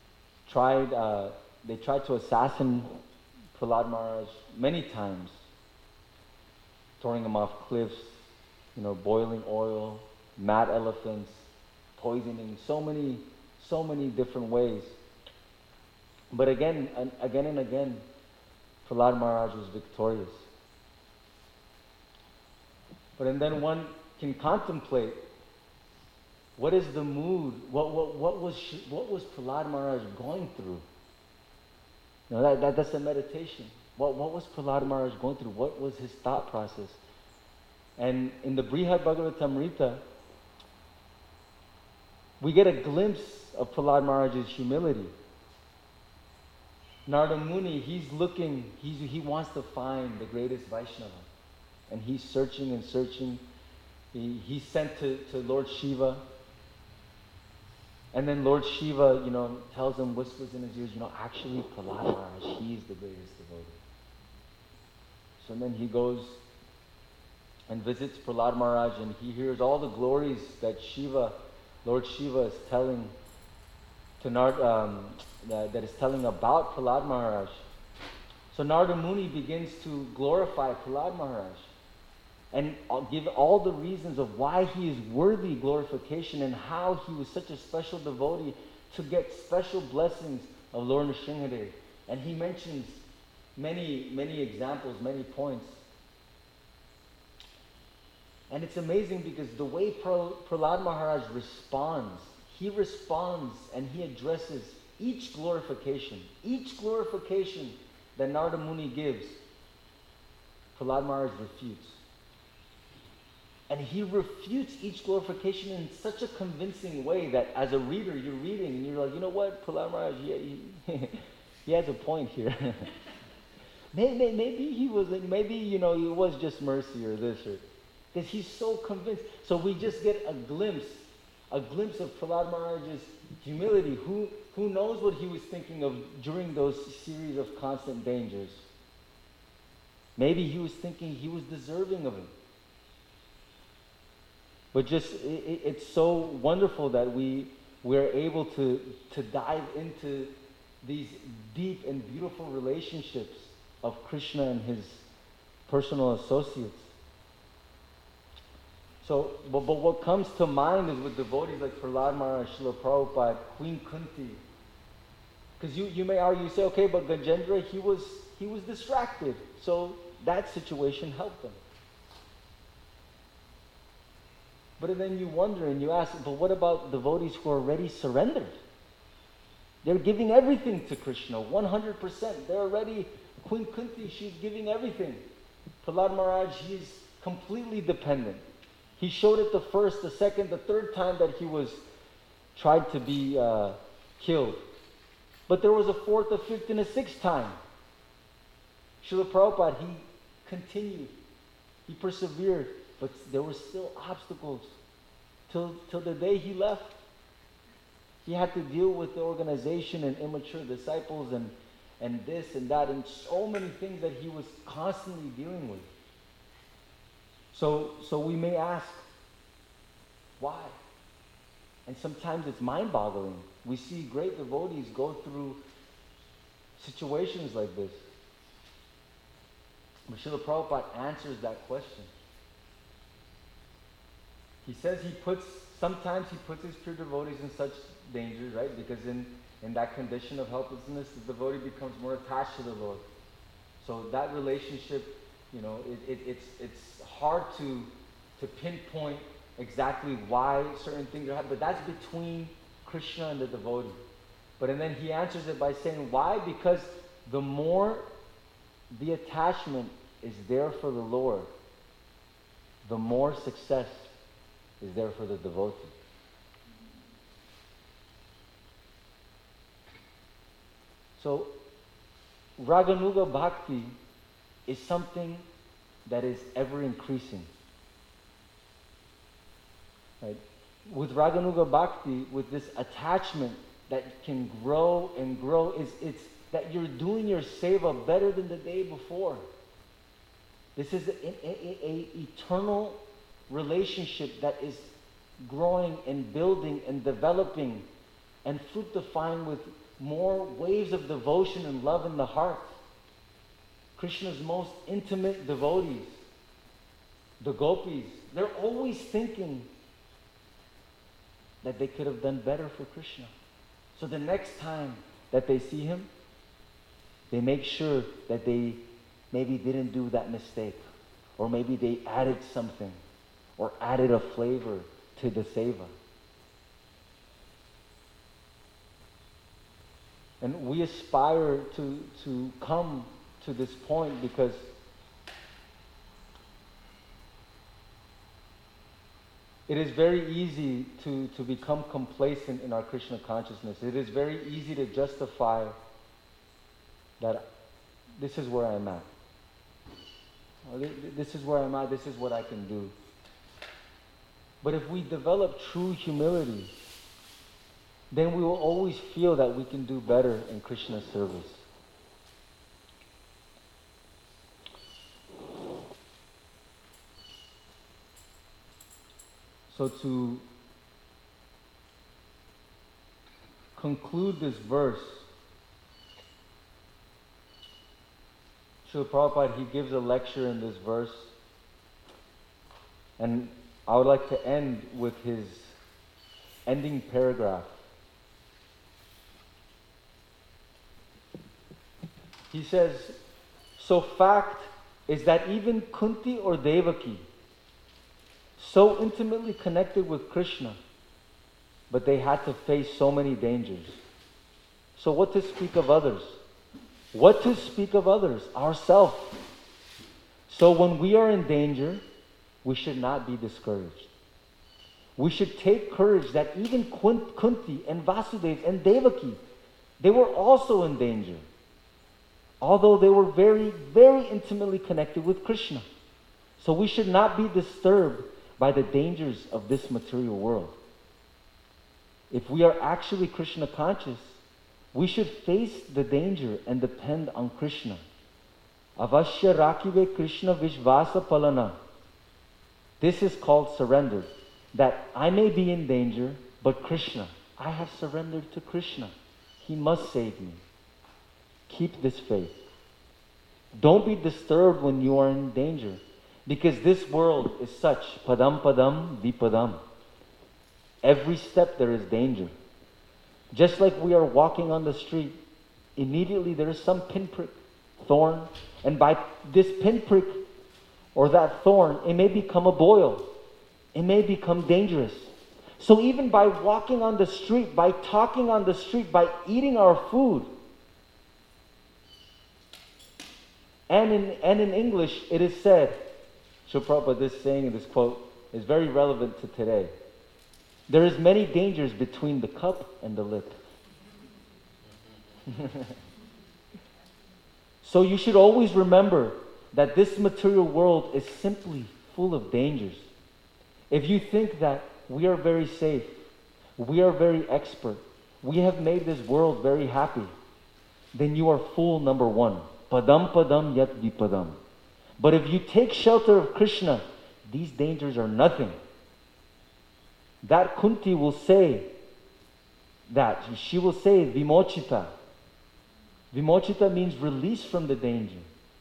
they tried to assassinate Prahlad Maharaj many times, throwing him off cliffs, boiling oil, mad elephants, poisoning, so many different ways. But again and again, Prahlad Maharaj was victorious. But then one can contemplate, what is the mood? What was Prahlad Maharaj going through? That's a meditation. What was Prahlad Maharaj going through? What was his thought process? And in the Brihad Bhagavatamrita, we get a glimpse of Prahlad Maharaj's humility. Narada Muni, he's looking, he wants to find the greatest Vaishnava. And he's searching and searching. He's sent to Lord Shiva. And then Lord Shiva, tells him, whispers in his ears, actually Prahlad Maharaj, he's the greatest devotee. So then he goes and visits Prahlad Maharaj, and he hears all the glories that Lord Shiva is telling to that is telling about Prahlad Maharaj. So Narada Muni begins to glorify Prahlad Maharaj and give all the reasons of why he is worthy glorification and how he was such a special devotee to get special blessings of Lord Nrsimhadev. And he mentions many examples, many points. And it's amazing because the way Prahlad Maharaj responds, he responds and he addresses each glorification that Narada Muni gives, Prahlad Maharaj refutes. And he refutes each glorification in such a convincing way that as a reader, you're reading and you're like, you know what, Prahlad Maharaj, he has a point here. maybe he wasn't, it was just mercy or this or, because he's so convinced. So we just get a glimpse of Prahlad Maharaj's humility. Who knows what he was thinking of during those series of constant dangers? Maybe he was thinking he was deserving of it. But just, it's so wonderful that we're able to dive into these deep and beautiful relationships of Krishna and his personal associates. So, but what comes to mind is with devotees like Prahlad Maharaj, Srila Prabhupada, Queen Kunti. Because you may argue, say, okay, but Gajendra, he was distracted. So that situation helped him. But then you wonder and you ask, but what about devotees who are already surrendered? They're giving everything to Krishna, 100%. They're already, Queen Kunti, she's giving everything. Prahlad Maharaj, he's completely dependent. He showed it the first, the second, the third time that he was tried to be killed. But there was a fourth, a fifth, and a sixth time. Srila Prabhupada, he continued. He persevered. But there were still obstacles. Till the day he left. He had to deal with the organization and immature disciples and this and that and so many things that he was constantly dealing with. So we may ask, why? And sometimes it's mind-boggling. We see great devotees go through situations like this. But Srila Prabhupada answers that question. He says sometimes he puts his pure devotees in such danger, right? Because in that condition of helplessness, the devotee becomes more attached to the Lord. So that relationship, it's hard to pinpoint exactly why certain things are happening, but that's between Krishna and the devotee. And then he answers it by saying, why? Because the more the attachment is there for the Lord, the more success is there for the devotee. So, Raganuga Bhakti is something that is ever increasing. Right? With Raganuga Bhakti, with this attachment that can grow and grow, it's that you're doing your seva better than the day before. This is a eternal relationship that is growing and building and developing and fructifying with more waves of devotion and love in the heart. Krishna's most intimate devotees, the gopis, they're always thinking that they could have done better for Krishna. So the next time that they see him, they make sure that they maybe didn't do that mistake, or maybe they added something, or added a flavor to the seva. And we aspire to come to this point because it is very easy to become complacent in our Krishna consciousness. It is very easy to justify that this is where I'm at. This is where I'm at, this is what I can do. But if we develop true humility, then we will always feel that we can do better in Krishna's service. So to conclude this verse, Srila Prabhupada, he gives a lecture in this verse, and I would like to end with his ending paragraph. He says, so fact is that even Kunti or Devaki, so intimately connected with Krishna, but they had to face so many dangers. So what to speak of others? What to speak of others? Ourselves. So when we are in danger, we should not be discouraged. We should take courage that even Kunti and Vasudeva and Devaki, they were also in danger. Although they were very, very intimately connected with Krishna. So we should not be disturbed by the dangers of this material world. If we are actually Krishna conscious, we should face the danger and depend on Krishna. Avashya rakive Krishna vishvasa palana. This is called surrender. That I may be in danger, but Krishna, I have surrendered to Krishna. He must save me. Keep this faith. Don't be disturbed when you are in danger, because this world is such padam padam vipadam. Every step there is danger. Just like we are walking on the street, immediately there is some pinprick, thorn, and by this pinprick or that thorn, it may become a boil. it may become dangerous. So even by walking on the street, by talking on the street, by eating our food, and in English it is said, Srila Prabhupada, this saying, this quote, is very relevant to today. There is many dangers between the cup and the lip. So you should always remember that this material world is simply full of dangers. If you think that we are very safe, we are very expert, we have made this world very happy, then you are fool number one. Padam padam yat vipadam. But if you take shelter of Krishna, these dangers are nothing. That Kunti will say that. She will say vimochita. Vimochita means release from the danger.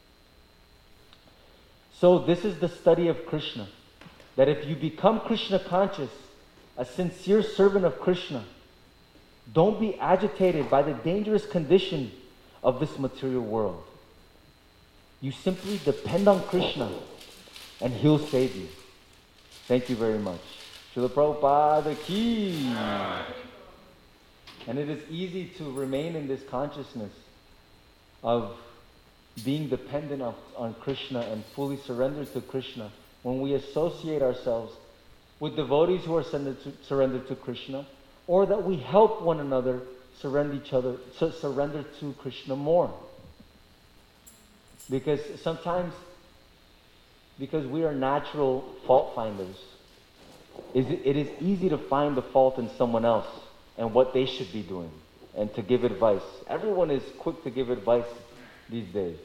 So this is the study of Krishna. That if you become Krishna conscious, a sincere servant of Krishna, don't be agitated by the dangerous condition of this material world. You simply depend on Krishna and He'll save you. Thank you very much. Srila Prabhupada ki. And it is easy to remain in this consciousness of being dependent on Krishna and fully surrendered to Krishna when we associate ourselves with devotees who are surrendered to Krishna, or that we help one another surrender to Krishna more. Because sometimes, because we are natural fault finders, it is easy to find the fault in someone else and what they should be doing and to give advice. Everyone is quick to give advice these days.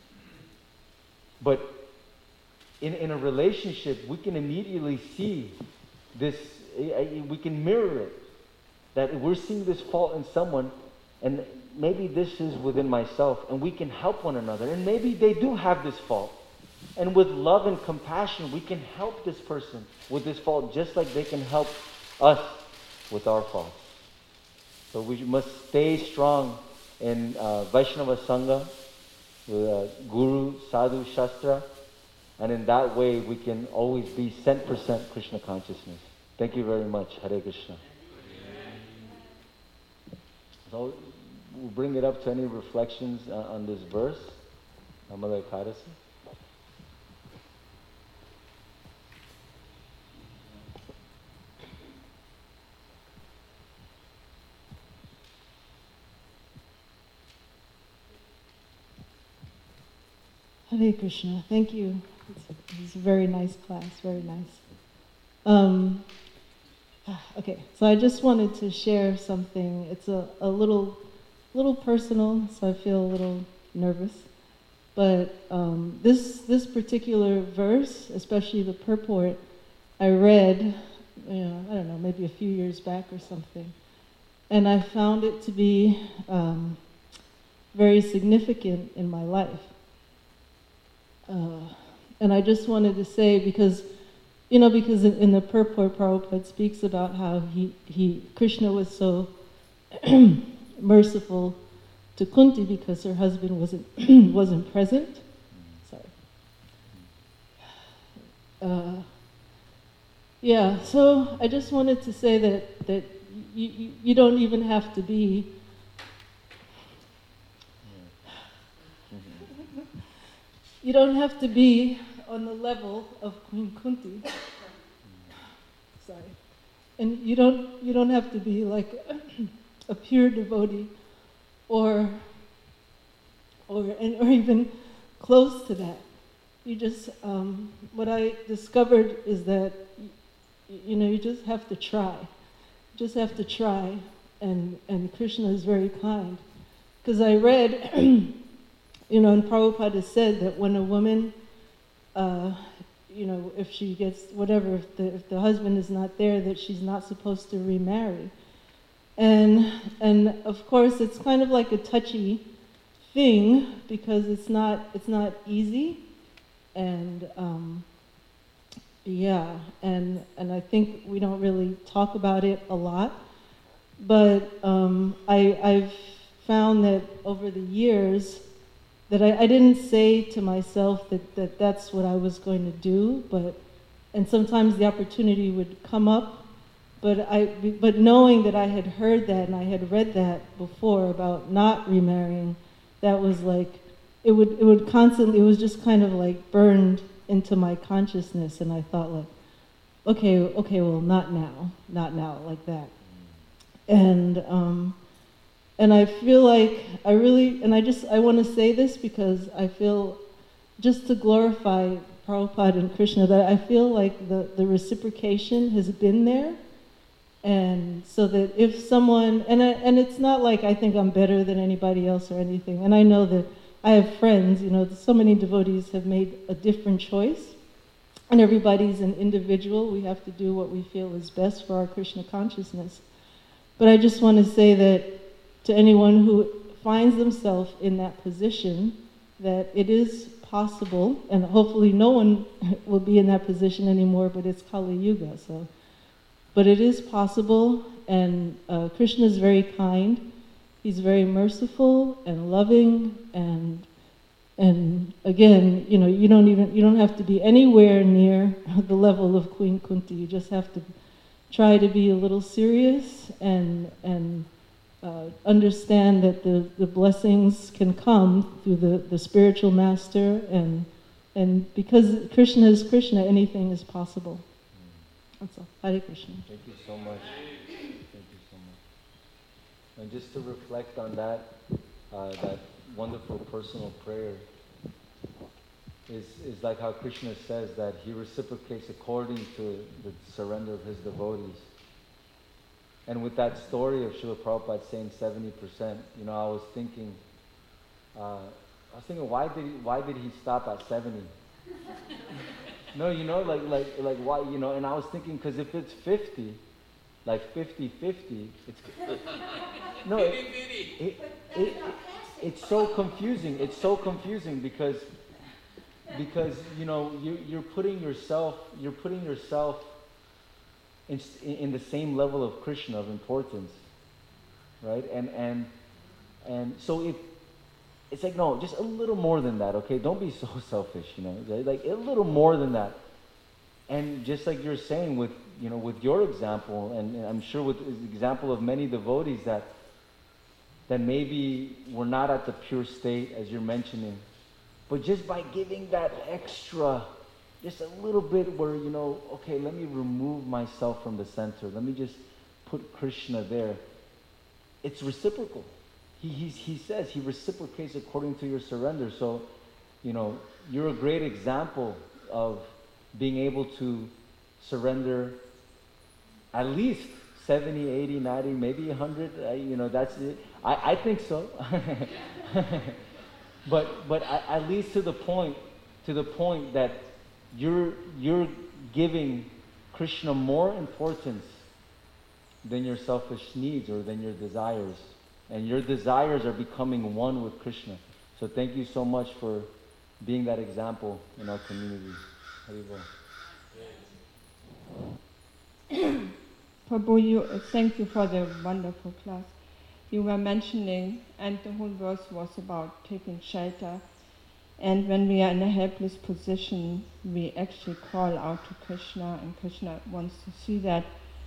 But in a relationship, we can immediately see this, we can mirror it, that we're seeing this fault in someone, and maybe this is within myself, and we can help one another, and maybe they do have this fault. And with love and compassion, we can help this person with this fault just like they can help us with our faults. So we must stay strong in Vaishnava Sangha, with Guru, Sadhu, Shastra, and in that way we can always be 100% Krishna consciousness. Thank you very much. Hare Krishna. So we'll bring it up to any reflections on this verse. Amala Kadasi. Hare Krishna. Thank you. It's a very nice class. Very nice. Okay, so I just wanted to share something. It's a little personal, so I feel a little nervous. But this particular verse, especially the purport, I read, I don't know, maybe a few years back or something, and I found it to be very significant in my life. And I just wanted to say, because in the purport, Prabhupada speaks about how Krishna was so merciful to Kunti because her husband wasn't present. Sorry. Yeah. So I just wanted to say that you don't even have to be. You don't have to be on the level of Queen Kunti. Sorry. And you don't have to be like a pure devotee or even close to that. You just what I discovered is that you just have to try. You just have to try, and Krishna is very kind. Because I read and Prabhupada said that when a woman, if she gets whatever, if the husband is not there, that she's not supposed to remarry. And of course, it's kind of like a touchy thing because it's not easy, and and I think we don't really talk about it a lot, but I've found that over the years that I didn't say to myself that that's what I was going to do, but and sometimes the opportunity would come up, but knowing that I had heard that and I had read that before about not remarrying, that was like, it would constantly, it was just kind of like burned into my consciousness, and I thought like, okay, well, not now, like that. And I feel like I want to say this because I feel, just to glorify Prabhupada and Krishna, that I feel like the reciprocation has been there. And so that if someone, and it's not like I think I'm better than anybody else or anything, and I know that I have friends, so many devotees have made a different choice, and everybody's an individual. We have to do what we feel is best for our Krishna consciousness. But I just want to say that to anyone who finds themselves in that position, that it is possible, and hopefully no one will be in that position anymore, but it's Kali Yuga, so. But it is possible, and Krishna is very kind. He's very merciful and loving, and again, you don't have to be anywhere near the level of Queen Kunti. You just have to try to be a little serious and understand that the blessings can come through the spiritual master, and because Krishna is Krishna, anything is possible. That's all. Hare Krishna. Thank you so much. Thank you so much. And just to reflect on that wonderful personal prayer is like how Krishna says that he reciprocates according to the surrender of his devotees. And with that story of Srila Prabhupada saying 70%, I was thinking, why did he stop at 70? No, like why, and I was thinking, because if it's 50, like 50-50, it's so confusing. It's so confusing because you're putting yourself in the same level of Krishna, of importance, right? And so it's like, no, just a little more than that, okay? Don't be so selfish, like a little more than that. And just like you're saying with your example, and I'm sure with the example of many devotees that maybe we're not at the pure state as you're mentioning, but just by giving that extra, just a little bit where, okay, let me remove myself from the center. Let me just put Krishna there. It's reciprocal. He says he reciprocates according to your surrender. So, you're a great example of being able to surrender at least 70, 80, 90, maybe 100. That's it. I think so. But at least to the point that you're giving Krishna more importance than your selfish needs or than your desires. And your desires are becoming one with Krishna. So thank you so much for being that example in our community. Prabhu, thank you for the wonderful class. You were mentioning, and the whole verse was about taking shelter. And when we are in a helpless position, we actually call out to Krishna, and Krishna wants to see that.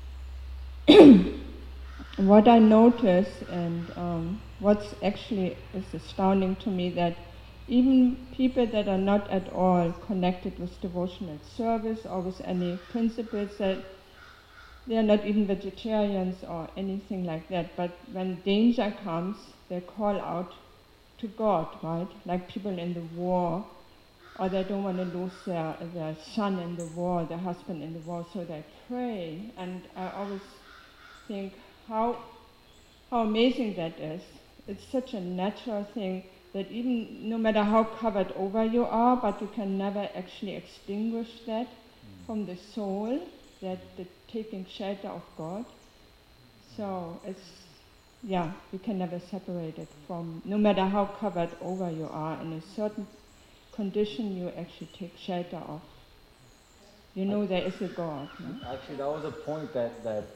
What I notice, and what's actually is astounding to me, that even people that are not at all connected with devotional service or with any principles, that they are not even vegetarians or anything like that, but when danger comes, they call out to God, right? Like people in the war, or they don't want to lose their son in the war, their husband in the war, so they pray. And I always think how amazing that is. It's such a natural thing that even no matter how covered over you are, but you can never actually extinguish that from the soul, that the taking shelter of God. So you can never separate it from, no matter how covered over you are, in a certain condition you actually take shelter of. There is a God. No? Actually, that was a point that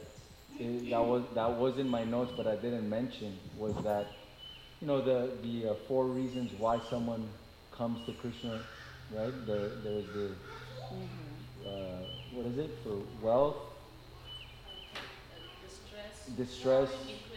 was in my notes, but I didn't mention, was that, the 4 reasons why someone comes to Krishna, right? There's the what is it, for wealth, distress.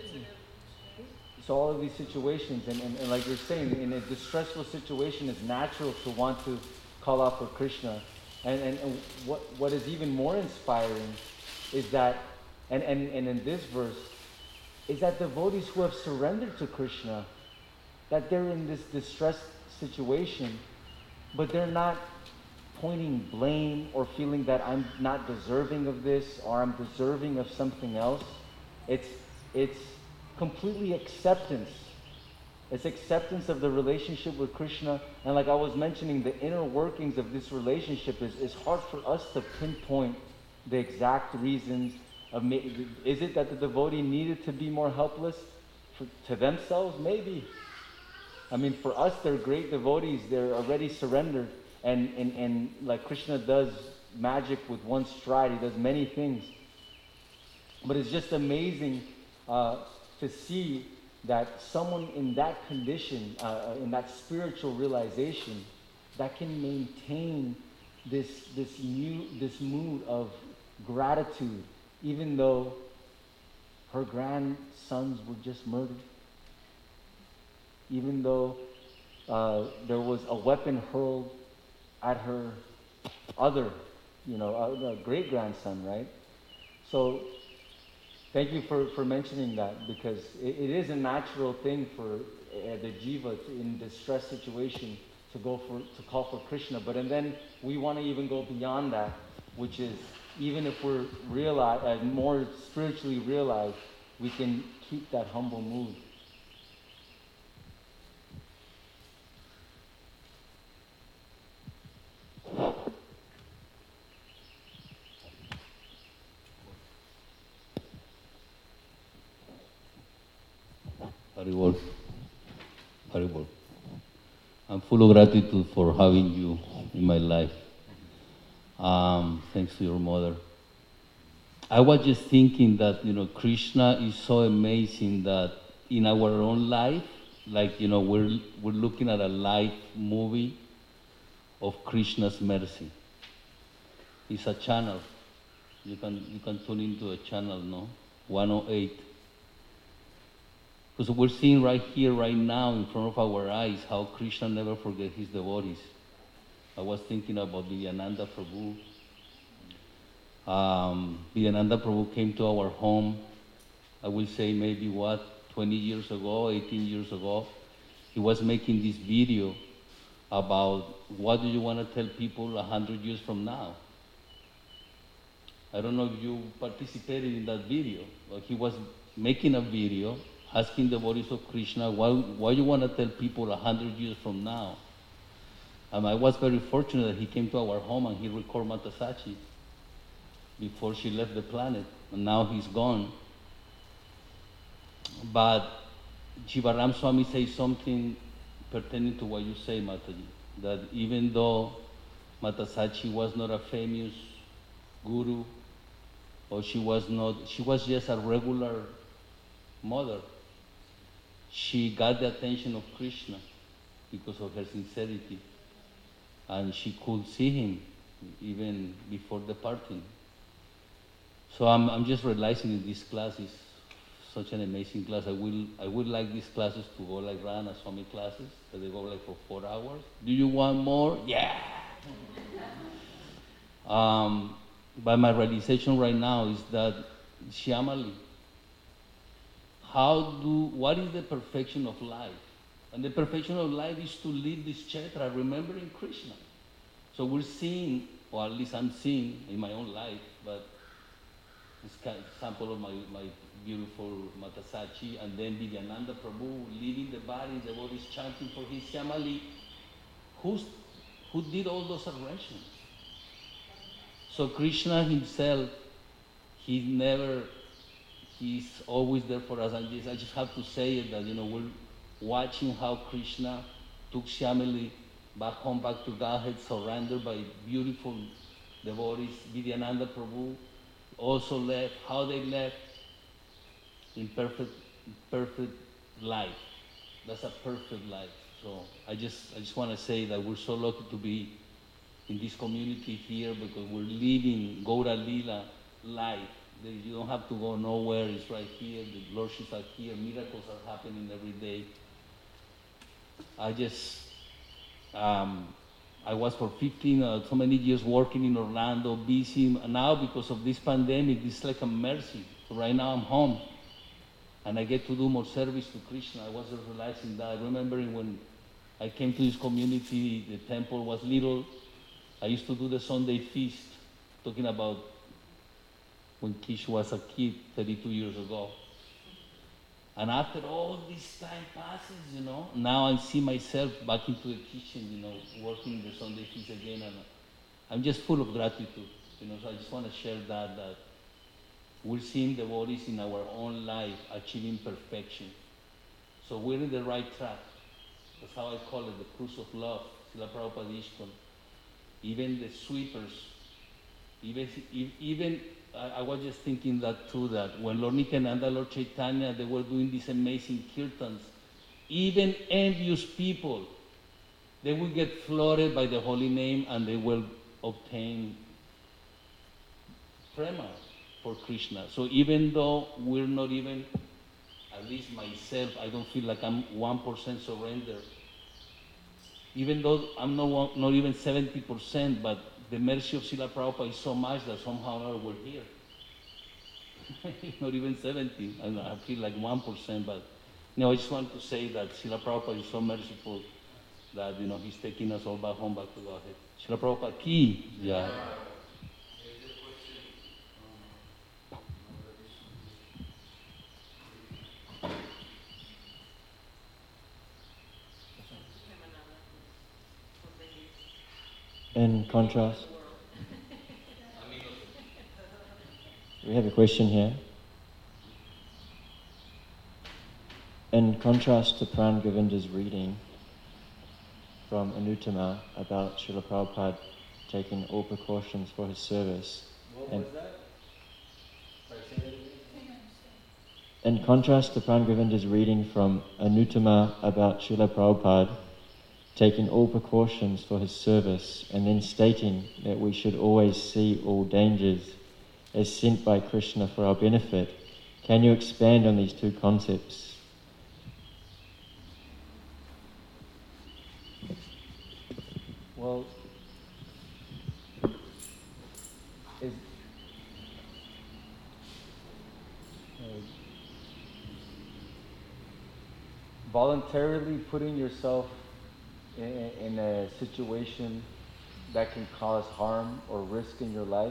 So all of these situations, and like you're saying, in a distressful situation, it's natural to want to call out for Krishna. And what is even more inspiring is that, and in this verse, is that devotees who have surrendered to Krishna, that they're in this distressed situation, but they're not pointing blame or feeling that I'm not deserving of this or I'm deserving of something else. It's completely acceptance. It's acceptance of the relationship with Krishna. And like I was mentioning, the inner workings of this relationship is hard for us to pinpoint the exact reasons. Is it that the devotee needed to be more helpless to themselves? Maybe. I mean, for us, they're great devotees. They're already surrendered. And like Krishna does magic with one stride. He does many things. But it's just amazing to see that someone in that condition, in that spiritual realization, that can maintain this mood of gratitude, even though her grandsons were just murdered, even though there was a weapon hurled at her other, great-grandson, right? So thank you for mentioning that, because it is a natural thing for the jiva in distress situation to call for Krishna. But and then we want to even go beyond that, which is even if we're more spiritually realized, we can keep that humble mood. Haribol. Haribol. I'm full of gratitude for having you in my life. Thanks to your mother. I was just thinking that, Krishna is so amazing that in our own life, like, we're looking at a live movie of Krishna's mercy. It's a channel. You can tune into a channel, no? 108. Because we're seeing right here, right now, in front of our eyes, how Krishna never forgets his devotees. I was thinking about Vidyananda Prabhu. Vidyananda Prabhu came to our home, I will say maybe 20 years ago, 18 years ago. He was making this video about what do you want to tell people 100 years from now. I don't know if you participated in that video, but he was making a video asking the devotees of Krishna, why you want to tell people 100 years from now? I was very fortunate that he came to our home and he recorded Matasachi before she left the planet, and now he's gone. But Jivaram Swami says something pertaining to what you say, Mataji, that even though Matasachi was not a famous guru, or she was just a regular mother, she got the attention of Krishna because of her sincerity, and she could see him even before departing. So I'm just realizing that this class is such an amazing class. I would like these classes to go like Radha Swami classes, that they go like for 4 hours. Do you want more? Yeah. But my realization right now is that Shyamali, what is the perfection of life? And the perfection of life is to live this kshetra, remembering Krishna. So we're seeing, or at least I'm seeing in my own life, but this kind of example of my beautiful Matasachi, and then Vidyananda Prabhu leaving the body, the devotees chanting for his Shyamali. Who did all those arrangements? So Krishna himself, he's always there for us. And I just have to say it, that, we're watching how Krishna took Shyamali back home, back to Godhead, surrendered by beautiful devotees. Vidyananda Prabhu also left, how they left in perfect life. That's a perfect life. So I just want to say that we're so lucky to be in this community here because we're living Gaura Lila life. You don't have to go nowhere. It's right here. The lordships are here. Miracles are happening every day. I was for 15, so many years working in Orlando, busy. Now because of this pandemic, it's like a mercy. So right now I'm home. And I get to do more service to Krishna. I wasn't realizing that. Remembering when I came to this community, the temple was little. I used to do the Sunday feast, talking about when Kish was a kid 32 years ago. And after all this time passes, now I see myself back into the kitchen, working the Sunday feast again. And I'm just full of gratitude, so I just want to share that we're seeing devotees in our own life achieving perfection. So we're in the right track. That's how I call it, the cruise of love, Srila Prabhupada ISKCON. Even the sweepers, even I was just thinking that too, that when Lord Nityananda, Lord Chaitanya, they were doing these amazing kirtans, even envious people, they will get flooded by the holy name and they will obtain prema for Krishna. So even though we're not even, at least myself, I don't feel like I'm 1% surrender. Even though I'm not even 70%, but the mercy of Srila Prabhupada is so much that somehow or other we're here. Not even 70. I feel like 1%, but I just want to say that Srila Prabhupada is so merciful that he's taking us all back home, back to Godhead. Srila Prabhupada ki, yeah. In contrast, we have a question here. In contrast to Pran Govinda's reading from Anuttama about Srila Prabhupada taking all precautions for his service. What was that? In contrast to Pran Govinda's reading from Anuttama about Srila Prabhupada taking all precautions for his service, and then stating that we should always see all dangers as sent by Krishna for our benefit. Can you expand on these two concepts? Well, voluntarily putting yourself in a situation that can cause harm or risk in your life,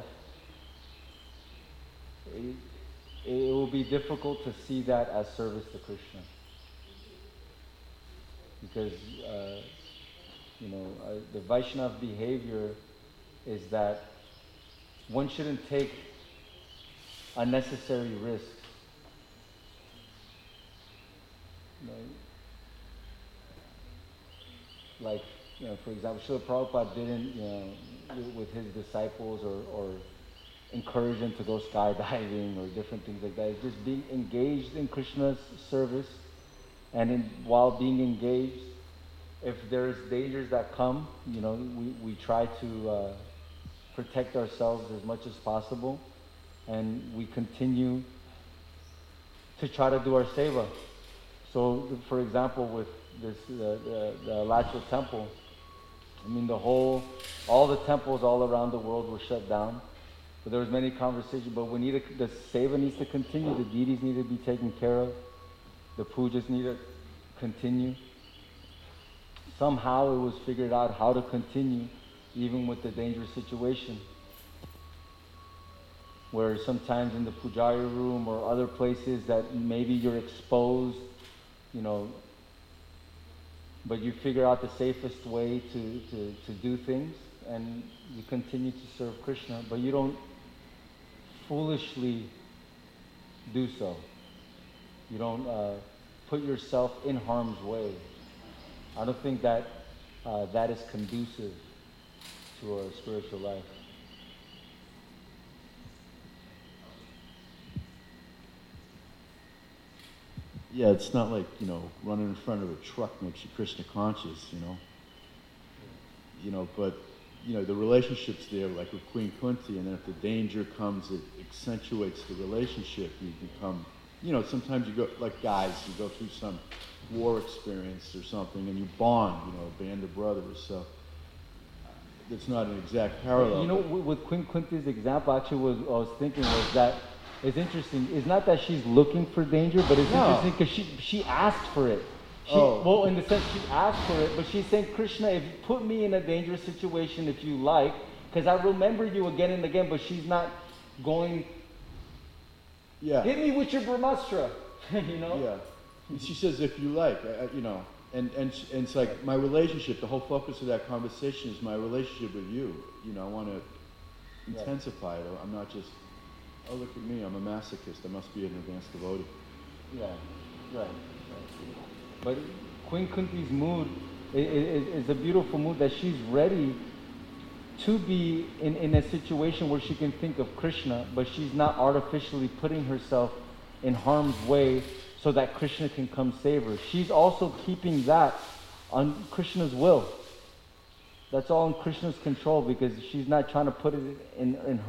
it will be difficult to see that as service to Krishna. Because, the Vaishnava behavior is that one shouldn't take unnecessary risks. Like, for example, Srila Prabhupada didn't, with his disciples or encourage them to go skydiving or different things like that. It's just being engaged in Krishna's service, and while being engaged, if there's dangers that come, we try to protect ourselves as much as possible, and we continue to try to do our seva. So, for example, with this the Alachua temple, all the temples all around the world were shut down. But there was many conversations, but the seva needs to continue, the deities need to be taken care of, the pujas need to continue. Somehow it was figured out how to continue even with the dangerous situation. Where sometimes in the pujari room or other places that maybe you're exposed, but you figure out the safest way to do things, and you continue to serve Krishna, but you don't foolishly do so. You don't put yourself in harm's way. I don't think that that is conducive to our spiritual life. Yeah, it's not like, running in front of a truck makes you Krishna conscious, but the relationship's there, like with Queen Kunti, and then if the danger comes, it accentuates the relationship. You become, sometimes you go, like guys, you go through some war experience or something, and you bond, a band of brothers. So it's not an exact parallel. With Queen Kunti's example, actually, what I was thinking was that it's interesting. It's not that she's looking for danger, but it's interesting because she asked for it. Well, in the sense she asked for it, but she's saying, Krishna, if you put me in a dangerous situation, if you like, because I remember you again and again, but she's not going, hit me with your Brahmastra, Yeah. She says, if you like, and it's like my relationship, the whole focus of that conversation is my relationship with you. I want to intensify it. I'm not just, oh, look at me, I'm a masochist, I must be an advanced devotee. Yeah, right. But Queen Kunti's mood is a beautiful mood that she's ready to be in a situation where she can think of Krishna, but she's not artificially putting herself in harm's way so that Krishna can come save her. She's also keeping that on Krishna's will. That's all in Krishna's control because she's not trying to put it in her